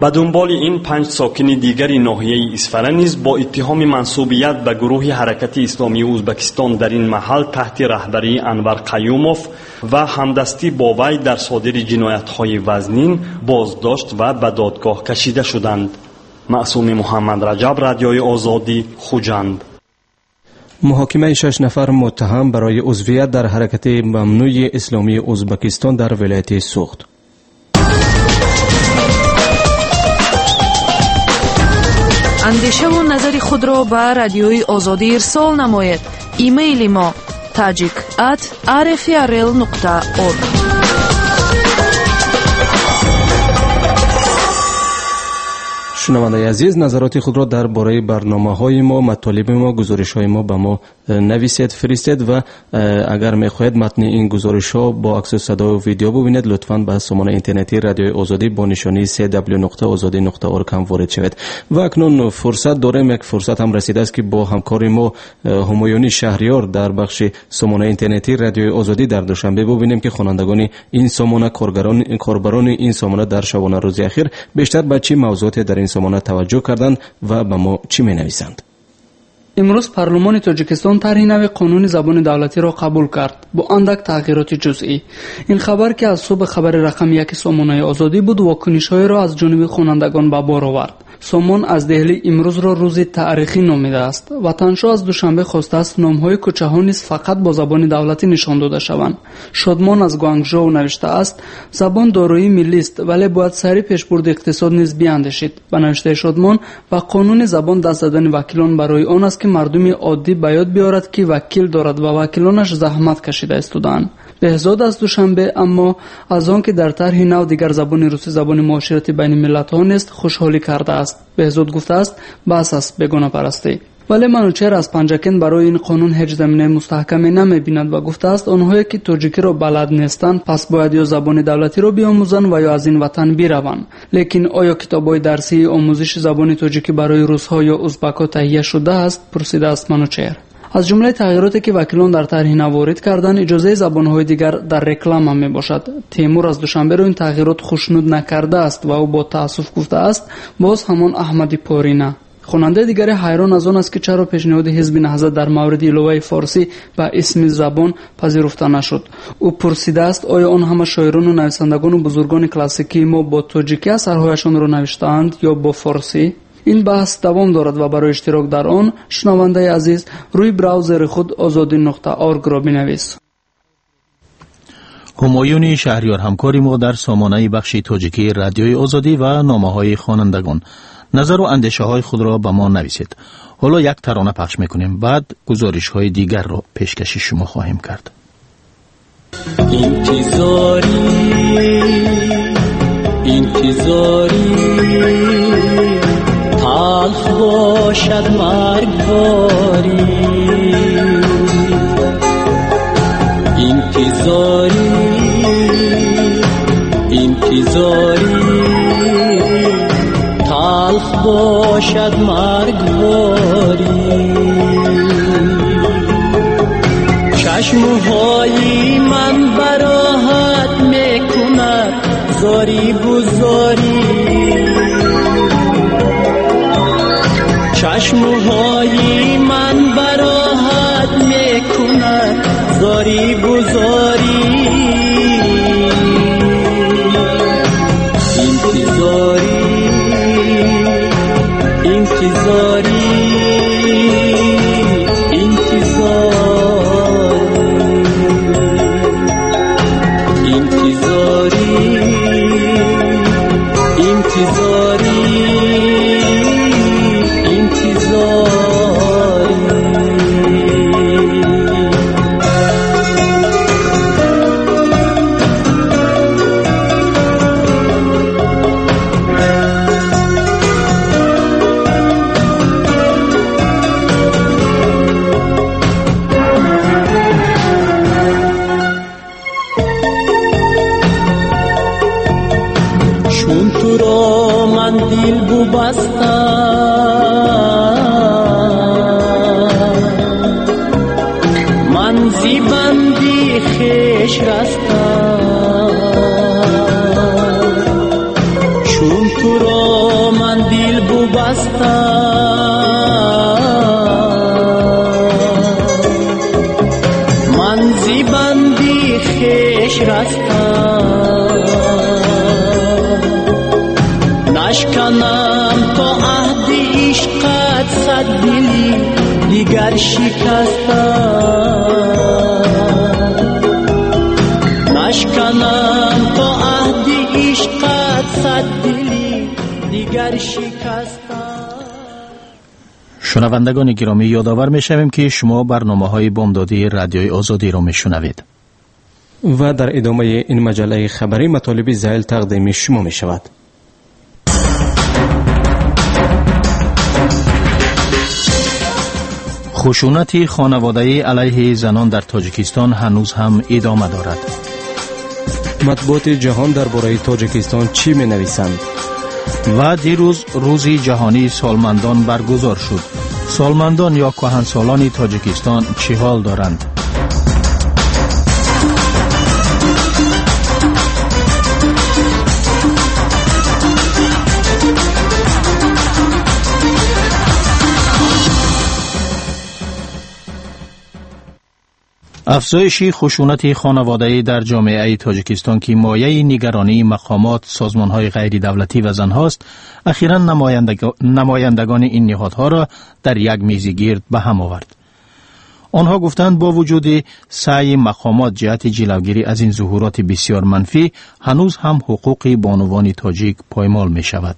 [SPEAKER 18] به دنبال این 5 ساکن دیگری ناحیه اصفهان نیز با اتهام منسوبیت به گروه حرکت اسلامی ازبکستان در این محل تحت رهبری انور قیوموف و همدستی با وی در صادر جنایت‌های وزنین بازداشت و به دادگاه کشیده شدند. معصوم محمد رجب، رادیوی آزادی، خوجند.
[SPEAKER 2] محاکمه 6 نفر متهم برای عضویت در حرکت ممنوع اسلامی ازبکستان در ولایت سوخت.
[SPEAKER 17] اندیشه و نظر خود را به رادیوی آزادی ارسال نمایید. ایمیل ما tajik@rfrl.org.
[SPEAKER 2] شنوندگان عزیز، نظرات خود را درباره برنامه‌های ما، مطالب ما، گزارش‌های ما به ما نویسید، فرستید و اگر می‌خواهید متن این گزارش‌ها با عکس و صدا و ویدیو ببینید، لطفاً به سامانه اینترنتی رادیوی آزادی با نشانی www.azadi.org هم وارد شوید. و اکنون فرصت داریم، یک فرصت هم رسیده است که با همکار ما همایونی شهریار در بخش سامانه اینترنتی رادیوی آزادی در دوشنبه ببینیم که خوانندگان این سامانه، کاربران این سامانه در شبانه روز اخیر بیشتر به چه موضوعاتی در این سامانه توجه کردند و به ما چی می نویسند.
[SPEAKER 20] امروز پارلمان تاجیکستان طرح نو قانون زبان دولتی را قبول کرد با اندک تغییرات جزئی. این خبر که از صبح خبر رقم 1 سامانه آزادی بود، واکنش‌های را از جانب خوانندگان به بار آورد. سامان از دهلی امروز را روز تاریخی نامیده است. وطنشو از دوشنبه خواسته است نام‌های کوچه‌ها نیز فقط با زبان دولتی نشان داده شوند. شادمان از گوانگژو نوشته است زبان دارایی ملی است ولی باید سری پیشبرد اقتصاد نیز بیاندیشید. به نوشته شادمان و قانون زبان دست زدن وکیلان برای آن است که مردم عادی به یاد بیارد که وکیل دارد و وکیلانش زحمت کشیده استودند. بهزاد از دوشنبه اما از آن که در طرح نو دیگر زبان روسی زبان معاشرتی بین ملت‌ها نیست خوشحالی کرده است. بهزاد گفته است بس است بیگانه پرستی. ولی منوچهر از پنجکن برای این قانون هیچ زمینه مستحکمی نمی‌بیند و گفته است آنهایی که تاجیکی را بلد نیستند پس باید یا زبان دولتی را بیاموزند و یا از این وطن بروند. لیکن آیا کتاب‌های درسی آموزش زبان تاجیکی برای روس‌ها یا ازبک‌ها تهیه شده است؟ پرسیده است منوچهر. از جمله تغییراتی که وکیلان در طرح نو وارد کردند اجازه زبان‌های دیگر در رکلام هم میباشد. تیمور از دوشنبه رو این تغییرات خوشنود نکرده است و او با تأسف گفته است باز همان احمدی پورینه. خواننده دیگر حیران از آن است که چرا پیشنهاد حزب نهضت در مورد الوه فارسی به اسم زبان پذیرفته نشد. او پرسیده است آیا آن همه شاعران و نویسندگان و بزرگان کلاسیکی ما با تاجیکی اثرهایشان را نوشته‌اند یا با فارسی؟ این بحث دوام دارد و برای اشتراک در آن شنونده عزیز روی براوزر خود azadi.org را بنویس.
[SPEAKER 3] همایونی شهریار همکاری ما در سامانه بخش تاجیکی رادیوی آزادی و نامه‌های خوانندگان. نظر و اندیشه های خود را به ما نویسید. حالا یک ترانه پخش میکنیم، بعد گزارش های دیگر را پیشکش شما خواهیم کرد.
[SPEAKER 21] انتظاری تلخ باشد مرگواری، انتظاری تلخ باشد مرگواری. چشمهای من براحت میکند زاری بزاری، چشمهای من براحت میکند زاری بزاری. من زیبندی خیش رستم، چون تو را بندی خیش رستم نشکنم تا عهد عشقت صد دلی دیگر شکستم نشکنم تا عهد عشقت صد دلی دیگر شکستم.
[SPEAKER 3] شنوندگان گرامی، یادآور می‌شویم که شما برنامه‌های بامدادی رادیوی آزادی را می‌شنوید
[SPEAKER 2] و در ادامه این مجله خبری مطالب ذیل تقدیم شما می‌شود.
[SPEAKER 3] خشونت خانوادگی علیه زنان در تاجیکستان هنوز هم ادامه دارد.
[SPEAKER 2] مطبوعات جهان درباره تاجیکستان چی می‌نویسند؟
[SPEAKER 3] و دیروز روز جهانی سالمندان برگزار شد. سالمندان یا کهنسالان تاجیکستان چه حال دارند؟ افزایش خشونت خانوادگی در جامعه تاجیکستان که مایه نگرانی مقامات، سازمان‌های غیر دولتی و زن‌هاست، اخیراً نمایندگان این نهادها را در یک میز گرد به هم آورد. آنها گفتند با وجود سعی مقامات جهت جلوگیری از این ظهورات بسیار منفی، هنوز هم حقوق بانوان تاجیک پایمال می شود.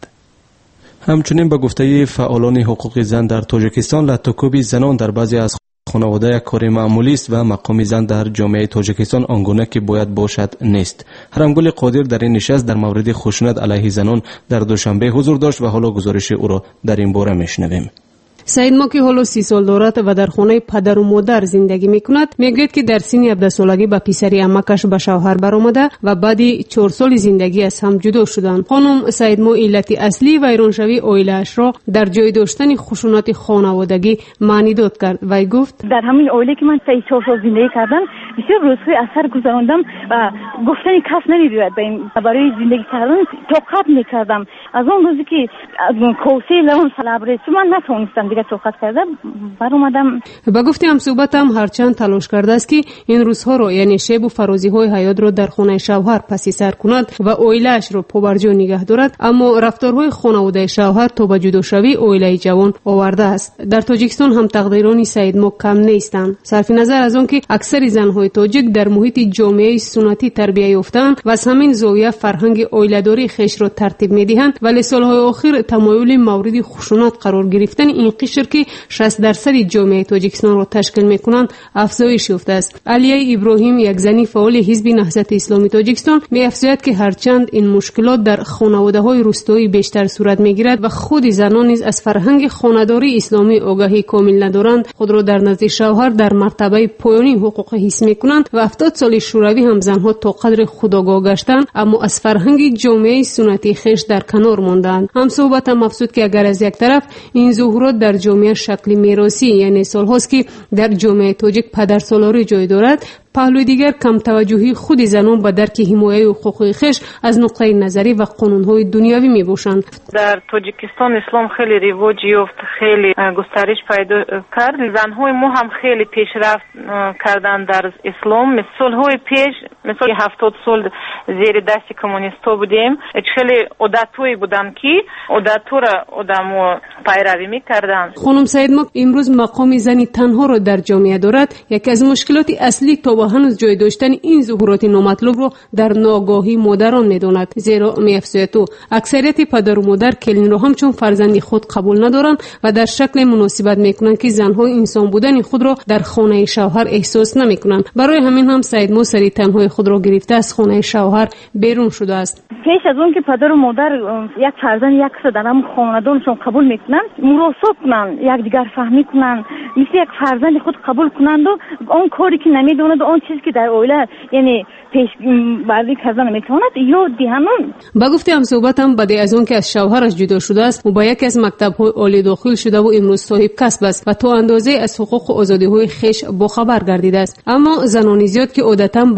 [SPEAKER 2] همچنین به گفته فعالان حقوق زن در تاجیکستان، لطکوب زنان در بعضی از خانواده کار معمولی است و مقام زن در جامعه تاجیکستان آنگونه که باید باشد نیست. هرمگل قادر در این نشست در مورد خشونت علیه زنان در دوشنبه حضور داشت و حالا گزارش او را در این باره میشنویم.
[SPEAKER 4] سعید ما که حالا 30 سال دارد و در خانه پدر و مادر زندگی میکند، میگوید که در سن 17 سالگی با پسری عمکش به شوهر برآمده و بعد 4 سال زندگی از هم جدا شدند. خانم سعید ما علت اصلی ویرانشوی عائله‌اش را در جای داشتن خشونت خانوادگی معنی داد کرد و گفت
[SPEAKER 22] در همین عائله که من 4 سال زندگی کردم بسیار روزهای اثر گذراندم و گفتن کس نمی‌بود. برای زندگی کردن طاقت میکردم. از اون روزی که از کوسه لون سلبریت من نتونستم دیگه طاقت کردم برآمدم.
[SPEAKER 4] با گفته هم صحبتم هرچند تلاش کرده است که این روزها رو یعنی شب و فرازی‌های حیات رو در خانه شوهر پسی سر کند و عائله‌اش رو پابرجا نگه دارد، اما رفتارهای خانواده شوهر تا به جداشوی عائله جوان آورده است. در تاجیکستان هم تقدیران سعید ما کم نیستند. صرف نظر از آن که اکثر زن‌های تاجیک در محیط جامعه سنتی تربیت یافته‌اند و از همین زاویه فرهنگ عائله‌داری خویش را ترتیب می‌دهند، ولی سال‌های اخیر تمایل مورد خشونت قرار گرفتن این قشر که 60% جامعه تاجیکستان را تشکیل می‌کنند افزایش یافته است. علیه ابراهیم، یک زنی فعال حزب نهضت اسلامی تاجیکستان، می‌افزاید که هرچند این مشکلات در خانواده‌های روستایی بیشتر صورت می‌گیرد و خود زنان نیز از فرهنگ خانه‌داری اسلامی آگاهی کامل ندارند، خود را در نزد شوهر در مرتبه پایانی حقوق حس می‌کنند و 70 سال شوروی هم زنها تا قدر خودآگاه گشتند اما از فرهنگ جامعه سنتی خویش در کنار ماندند. هم صحبت هم افزود که اگر از یک طرف این ظهورات در جامعه شکل میراثی یعنی سال‌هاست که در جامعه تاجیک پدرسالاری جای دارد، پهلوی دیگر کم توجهی خود زنان به درک حمایت حقوق خویش از نقطه نظری و قانون‌های دنیوی میباشند.
[SPEAKER 23] در تاجیکستان اسلام خیلی رواج یافت، خیلی گسترش پیدا کرد. زن‌های ما هم خیلی پیشرفت کردند در اسلام. سال‌های پیش مثلا 70 سال زیر دست کمونیستا بودیم، خیلی عادت‌هایی بودن که عادت‌ها را آدم‌ها پیروی می‌کردند.
[SPEAKER 4] خانم سعید ما امروز مقام زنی تنها را در جامعه دارد. یکی از مشکلات اصلی تا هنوز جای داشتن این ظهورات نامطلوب رو در ناگاهی مادران میداند، زیرا می‌افزاید اکثریت پدر و مادر کلین رو همچون فرزند خود قبول ندارند و در شکل مناسبت میکنند که زنها انسان بودن خود را در خانه شوهر احساس نمیکنند. برای همین هم سعید ما سری تنهای خود را گرفته از خانه شوهر بیرون شده است.
[SPEAKER 22] پیش از اون که پدر و مادر یک فرزند یک در هم خاندانشون قبول میکنند، مراسم کنند، یک دیگر فهمی کنند، مثل یک فرزند خود قبول کنند و اون کاری که نمیدونند اون چیزی که در عائله یعنی پیش بردی کردن میتواند یا دیهنون.
[SPEAKER 4] با گفته هم صحبتم بعد از اون که از شوهرش جدا شده است و با یک از مکتب‌های عالی داخل شده و امروز صاحب کسب است و تا اندازه از حقوق و آزادی‌های خویش با خبر گردیده است. اما زنان زیاد که عادتاً بعد مکتب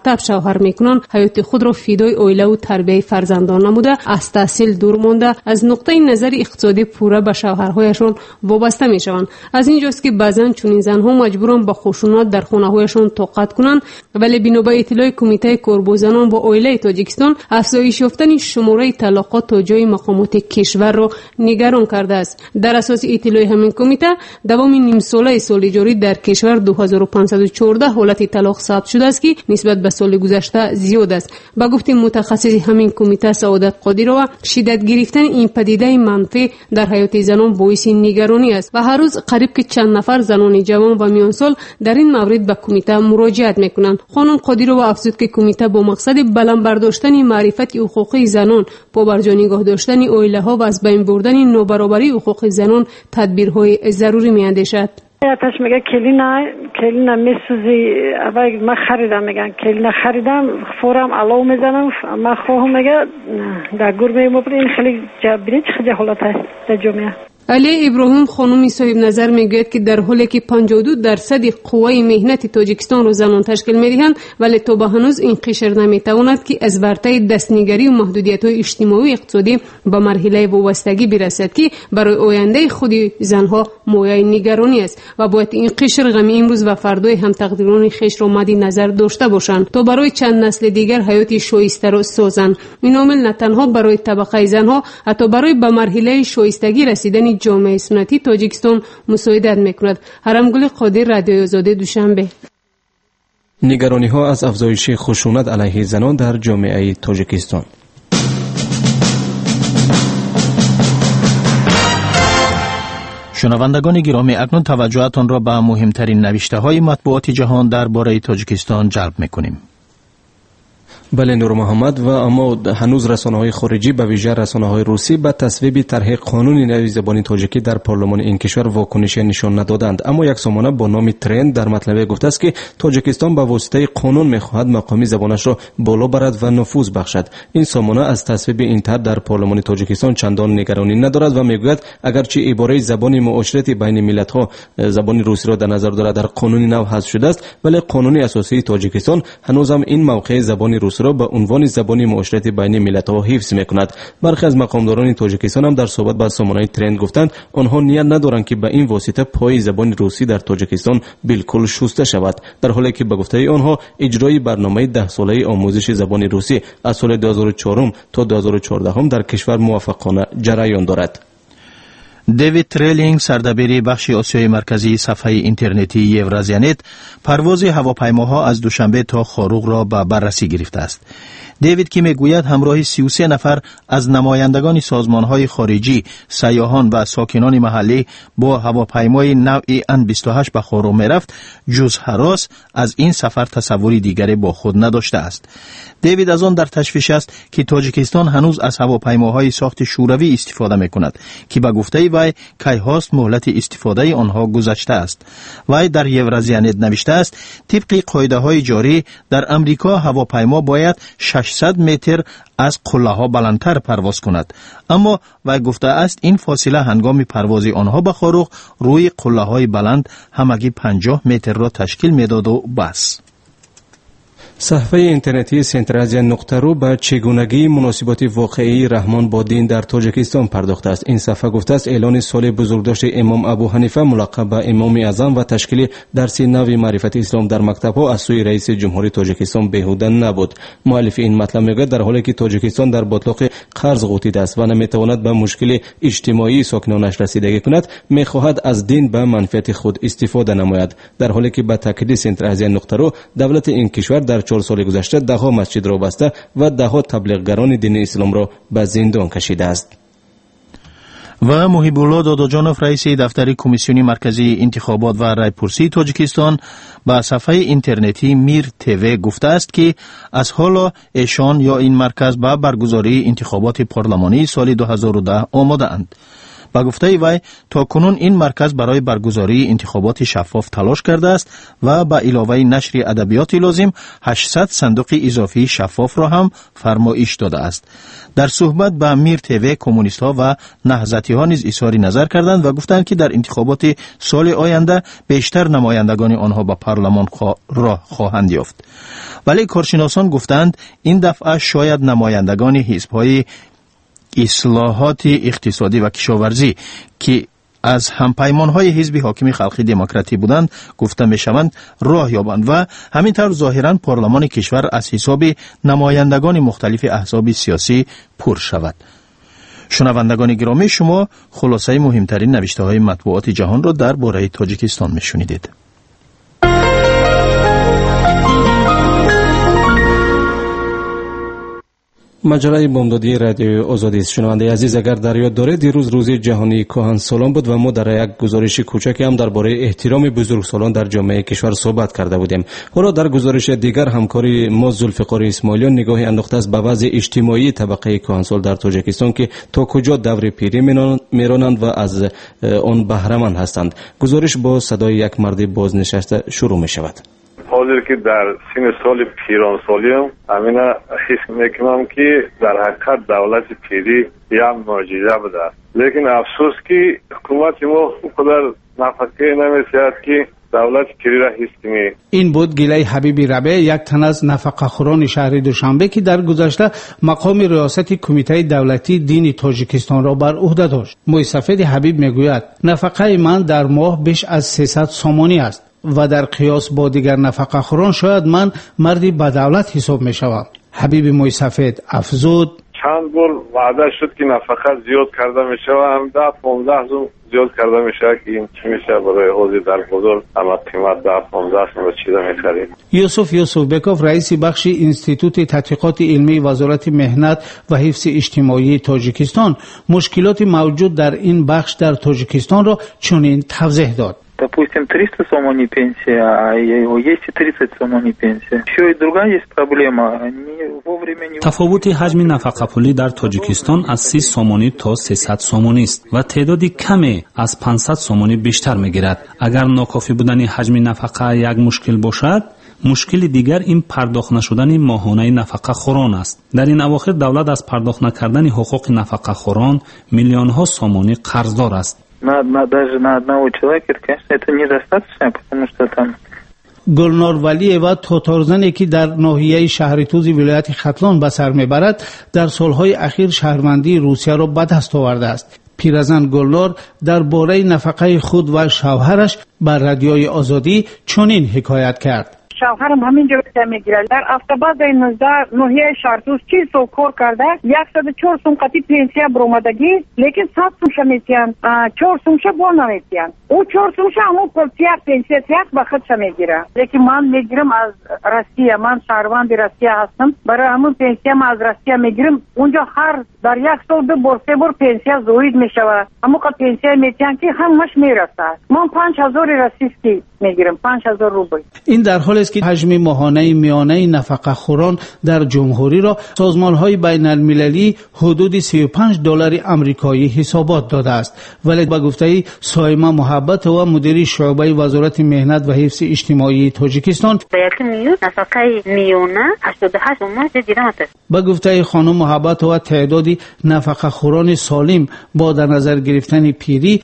[SPEAKER 4] مرتب شوهر میکنند حیات خود را فدای عائله و تربیت فرزندان نموده از تحصیل دور مانده از نقطه نظر اقتصادی پوره به شوهرهایشان وابسته میشوند. از اینجاست که بعضن چنین زنها مجبورند با خشونت در خانه‌هایشان طاقت کنند، ولی بنا به اطلاع کمیته کاربوزنان با عائله تاجیکستان افزایش یافتن شماره طلاقات تا جای مقامات کشور را نگران کرده است. در اساس اطلاع همین کمیته دوام نیم ساله سال جاری در کشور 2514 حالت طلاق ثبت شده است که نسبت به سال گذشته زیاد است. با گفته متخصص همین کمیته سعادت قادرова شدت گرفتن این پدیده منفی در حیات زنان باعث نگرانی است و هر روز قریب که چند نفر زنان جوان و میان سال در این مورد به کمیته مراجعت میکنند. خانم قادرова افزود که کمیته با مقصد بلند برداشتن معرفت حقوقی زنان، پابرجا نگاه داشتن عائله ها و از بین بردن نابرابری حقوق زنان تدبیرهای ضروری میاندیشد.
[SPEAKER 1] آتش میگه کلینا میسوزی، اول من خریدم، میگن کلینا خریدم فورم علاو میزنم، من خواهم میگه در گربه مبل این خیلی جبرین چه حالت است در جامعه.
[SPEAKER 4] علی ابراهیم خانم صاحب نظر میگوید که در حالی که 52% قوای مهنت تاجیکستان را زنان تشکیل میدهند، ولی تا به هنوز این قشر نمیتواند که از ورطه دستنگری و محدودیت‌های اجتماعی و اقتصادی به مرحله وابستگی برسد که برای آینده خود زنها مایه نگرانی است و باید این قشر غم امروز و فردای هم تقدیران خویش را مد نظر داشته باشند تا برای چند نسل دیگر حیات شایسته را سازند. این عامل نه تنها برای طبقه زنها، حتی برای به مرحله شایستگی رسیدن جامعه سنتی تاجیکستان مساعدت میکند. حرمگل قادر، رادیوی آزادی، دوشنبه.
[SPEAKER 2] نگرانی ها از افزایش خشونت علیه زنان در جامعه تاجیکستان.
[SPEAKER 3] شنوندگان گرامی، اکنون توجهتان را به مهمترین نوشته های مطبوعات جهان درباره تاجیکستان جلب میکنیم.
[SPEAKER 2] بله نور محمد، و اما هنوز رسانه‌های خارجی به ویژه رسانه‌های روسی به تصویب طرح قانون نوی زبان تاجیکی در پارلمان این کشور واکنش نشان ندادند. اما یک سامانه با نام ترند در مطلب گفته است که تاجیکستان به واسطه قانون می‌خواهد مقامی زبانش را بالا برد و نفوذ بخشد. این سامانه از تصویب این طرح در پارلمان تاجیکستان چندان نگرانی ندارد و میگوید اگرچه عباره زبان معاشرت بین ملت‌ها زبان روسی را در نظر دارد در قانون نو حذف شده است، ولی قانون اساسی تاجیکستان هنوز هم این موقع زبان روسی را به عنوان زبان معاشرت بین ملت‌ها حفظ می‌کند. برخی از مقامداران تاجیکستان هم در صحبت با سامانه ترند گفتند آنها نیت ندارند که به این واسطه پای زبان روسی در تاجیکستان بالکل شسته شود، در حالی که به گفته آنها اجرای برنامه 10 ساله آموزش زبان روسی از سال 2004 تا 2014 در کشور موفقانه جریان دارد.
[SPEAKER 3] دیوید تریلینگ، سردبیر بخش آسیای مرکزی صفحه اینترنتی یورازیانت، پرواز هواپیماها از دوشنبه تا خاروق را به بررسی گرفته است. دیوید که میگوید همراه 33 نفر از نمایندگان سازمانهای خارجی، سیاحان و ساکنان محلی با هواپیمای نوع ان-28 به خاروق میرفت، جز هراس از این سفر تصوری دیگری با خود نداشته است. دیوید از آن در تشویش است که تاجیکستان هنوز از هواپیماهای ساخت شوروی استفاده میکند که به گفته وی کی هاست مهلت استفاده آنها گذشته است. وی در یورازیانت نوشته است طبق قاعده های جاری در امریکا هواپیما باید 600 متر از قله ها بلندتر پرواز کند، اما وی گفته است این فاصله هنگام پرواز آنها به خاروق روی قله های بلند همگی 50 متر را تشکیل میداد و بس.
[SPEAKER 2] صفحه اینترنتی centrazia.ru به چگونگی مناسبات واقعی رحمان با دین در تاجیکستان پرداخته است. این صفحه گفته است اعلان سال بزرگداشت امام ابو حنیفه ملقب به امام اعظم و تشکیل درس نوی معرفت اسلام در مکتب‌ها از سوی رئیس جمهوری تاجیکستان بیهوده نبود. مؤلف این مطلب میگوید در حالی که تاجیکستان در بطلاق قرض غوطیده است و نمیتواند به مشکل اجتماعی ساکنانش رسیدگی کند، میخواهد از دین به منفعت خود استفاده نماید. در حالی که به تاکید centrazia.ru دولت این کشور در 4 سال گذشته 10 مسجد را بسته و 10 تبلیغگران دین اسلام را به زندان کشیده است.
[SPEAKER 3] و محیب الله داداجانوف، رئیس دفتر کمیسیون مرکزی انتخابات و رایپرسی تاجیکستان، به صفحه اینترنتی میر تیوی گفته است که از حالا ایشان یا این مرکز به برگزاری انتخابات پارلمانی سال 2010 آماده اند. با گفته وی تاکنون این مرکز برای برگزاری انتخابات شفاف تلاش کرده است و با علاوه نشر ادبیات لازم 800 صندوق اضافی شفاف را هم فرمایش داده است. در صحبت با میر تیوی کمونیست ها و نهضتی ها نیز اظهار نظر کردند و گفتند که در انتخابات سال آینده بیشتر نمایندگان آنها به پارلمان راه خواهند یافت. ولی کارشناسان گفتند این دفعه شاید نمایندگان حزب‌های اصلاحات اقتصادی و کشاورزی که از همپیمان‌های حزب حاکم خلقی دموکراتی بودند گفته می‌شوند راه یابند و همینطور ظاهراً پارلمان کشور از حساب نمایندگان مختلف احزاب سیاسی پر شود. شنوندگان گرامی، شما خلاصه مهمترین نوشته‌های مطبوعات جهان را درباره تاجیکستان می‌شنیدید.
[SPEAKER 2] مجله بامدادی رادیو آزادی است. شنونده عزیز، اگر در یاد دارید دیروز روز جهانی کهنسالان بود و ما در یک گزارش کوچکی هم درباره احترام بزرگسالان در جامعه کشور صحبت کرده بودیم. حالا در گزارش دیگر همکاری ما ذوالفقار اسماعیلیان نگاهی انداخته است به وضع اجتماعی طبقه کهنسال در تاجیکستان که تا کجا دور پیری میرانند و از آن بهره مند هستند. گزارش با صدای یک مرد بازنشسته شروع می شود.
[SPEAKER 6] حاضر که در سن سال پیران سالیم همین حس میکنم که در حقیقت دولت پیری یک معجزه بوده، لیکن افسوس که حکومت ما قدر نفقه نمیسید که دولت پیری را حس کنی.
[SPEAKER 7] این بود گله حبیب ربیع، یک تن از نفقه خوران شهر دوشنبه که در گذشته مقام ریاست کمیته دولتی دین تاجیکستان را بر عهده داشت. موسفید حبیب میگوید نفقه من در ماه بیش از 300 سامانی است و در قیاس با دیگر نفقه خوران شاید من مردی بدولت حساب می شوم. حبیب موسفید افزود
[SPEAKER 6] چند بار وعده شد که نفقه زیاد کرده می شود، 10-15 زو زیاد کرده می شود که این چی می شود برای حوضی در بزرگ اما قیمت 10-15 سو چیزا می خرید.
[SPEAKER 7] یوسف بکوف رئیس بخش انستیتوت تحقیقات علمی وزارت مهنت و حفظ اجتماعی تاجیکستان مشکلات موجود در این بخش در تاجیکستان را چنین توضیح داد.
[SPEAKER 8] Допустим, 300 сомоний пенсия, а есть и 30 сомоний пенсия. Еще и другая есть проблема.
[SPEAKER 5] تفاوت حجم نفقه پولی در تاجیکستان از 30 سومانی تا 300 سومانی است و تعدادی کمی از 500 سومانی بیشتر میگیرد. اگر ناکافی بودن حجم نفقه یک مشکل باشد، مشکل دیگر این پرداخت نشدن ماهانه نفقه خوران است. در این اواخر دولت از پرداخت نکردن حقوق نفقه خوران میلیون ها سومانی قرضدار است.
[SPEAKER 8] Даже на одного человека, конечно, это недостаточно, потому что там
[SPEAKER 7] گلنار ولی و تاتارزنی که در ناحیه شهرتوز ولایت ختلان به سر میبرد در سالهای اخیر شهروندی روسیه را به دست آورده است. پیرزن گلنار درباره نفقه خود و شوهرش بر رادیوی آزادی چنین حکایت کرد.
[SPEAKER 24] شوهرم همینجا میگیره. در افتاباد 19 ناحیه شهرتوز 40 سال کار کرده، 104 سوم قطعی پنسیا برآمدگی، لیکن 100 سومش میتیان، 4 سومش با نمیتیان. او 4 سومش همون پنسیا یک وقت میگیره. لیکن من میگیرم از روسیه، من شهروند روسیه هستم. برای همون پنسیا من از روسیه میگیرم. اونجا هر در یک سال 2 بار 3 بار پنسیا زاید میشوه. همون قطع پنسیا میتیان که همش میرسه. من 5000 روسیستی میگیرم، 5000 روبل.
[SPEAKER 7] این در حالی است که حجم ماهانه میانه نفقه خوران در جمهوری را سازمان‌های بین‌المللی حدود $35 آمریکایی حسابات داده است. ولی با گفته سایما محبت و مدیر شعبه وزارت مهنت و حفظ اجتماعی تاجیکستان
[SPEAKER 25] نفقه میانه 88 سوم دیرمت.
[SPEAKER 7] با گفته خانم محبت و تعدادی نفقه خوران سالم با در نظر گرفتن پیری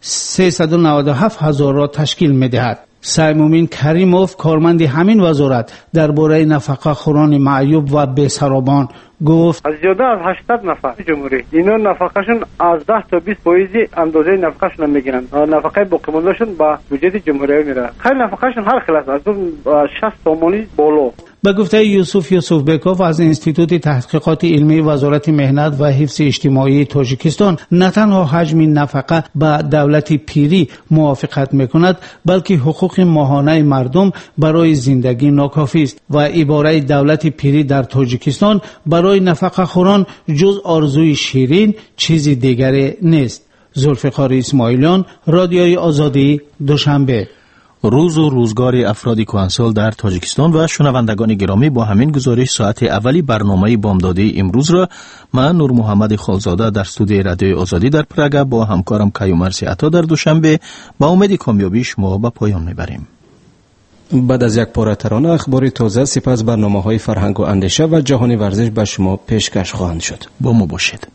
[SPEAKER 7] 397,000 را تشکیل می‌دهد. سیمومین کریموف کارمند همین وزارت درباره نفقه خوران معیوب و بی‌سرابان گفت
[SPEAKER 26] از زیاده از 80 نفر جمهوری اینا نفقهشون از 10 تا 20% اندازه نفقهشون میگیرن. نفقه باقی موندهشون با بودجه جمهوری میره. خیلی نفقهشون هر خلاص از 60 سومانی بالا.
[SPEAKER 7] به گفته یوسف بکوف از انستیتوت تحقیقات علمی وزارت مهنت و حفظ اجتماعی تاجیکستان نه تنها حجم نفقه با دولت پیری موافقت میکند، بلکه حقوق ماهانه مردم برای زندگی ناکافی است و عباره دولت پیری در تاجیکستان برای نفقه خوران جز آرزوی شیرین چیزی دیگری نیست. ذوالفقار اسماعیلیان، رادیوی آزادی، دوشنبه.
[SPEAKER 3] روز و روزگار افراد کهنسال در تاجیکستان و شنوندگان گرامی، با همین گزارش ساعت اولی برنامه بامدادی امروز را من نور محمد خالزاده در استودیوی رادیو آزادی در پراگ با همکارم کیومرثی عطا در دوشنبه با امید کامیابی شما به پایان میبریم.
[SPEAKER 2] بعد از یک پاره ترانه اخبار تازه، سپس برنامه‌های فرهنگ و اندیشه و جهانی ورزش به شما پیشکش خواهند شد.
[SPEAKER 3] با ما باشید.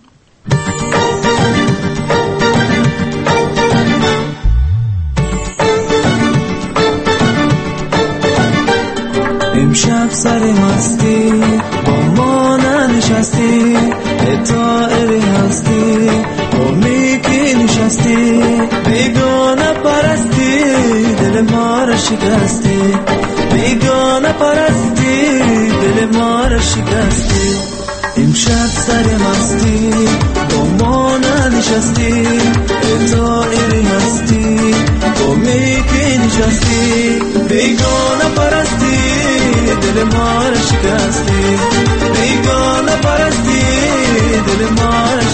[SPEAKER 21] امشب سر مستی با ما ننشستی، اتائری هستی امی که نشستی، بیگانه پرستی دل ما را شکستی، بیگانه پرستی دل ما را شکستی. امشب سر مستی با ما ننشستی، اتائری هستی امی که نشستی، بیگانه پرستی دل ما را شکستی، بیگانه پرستی دل ما را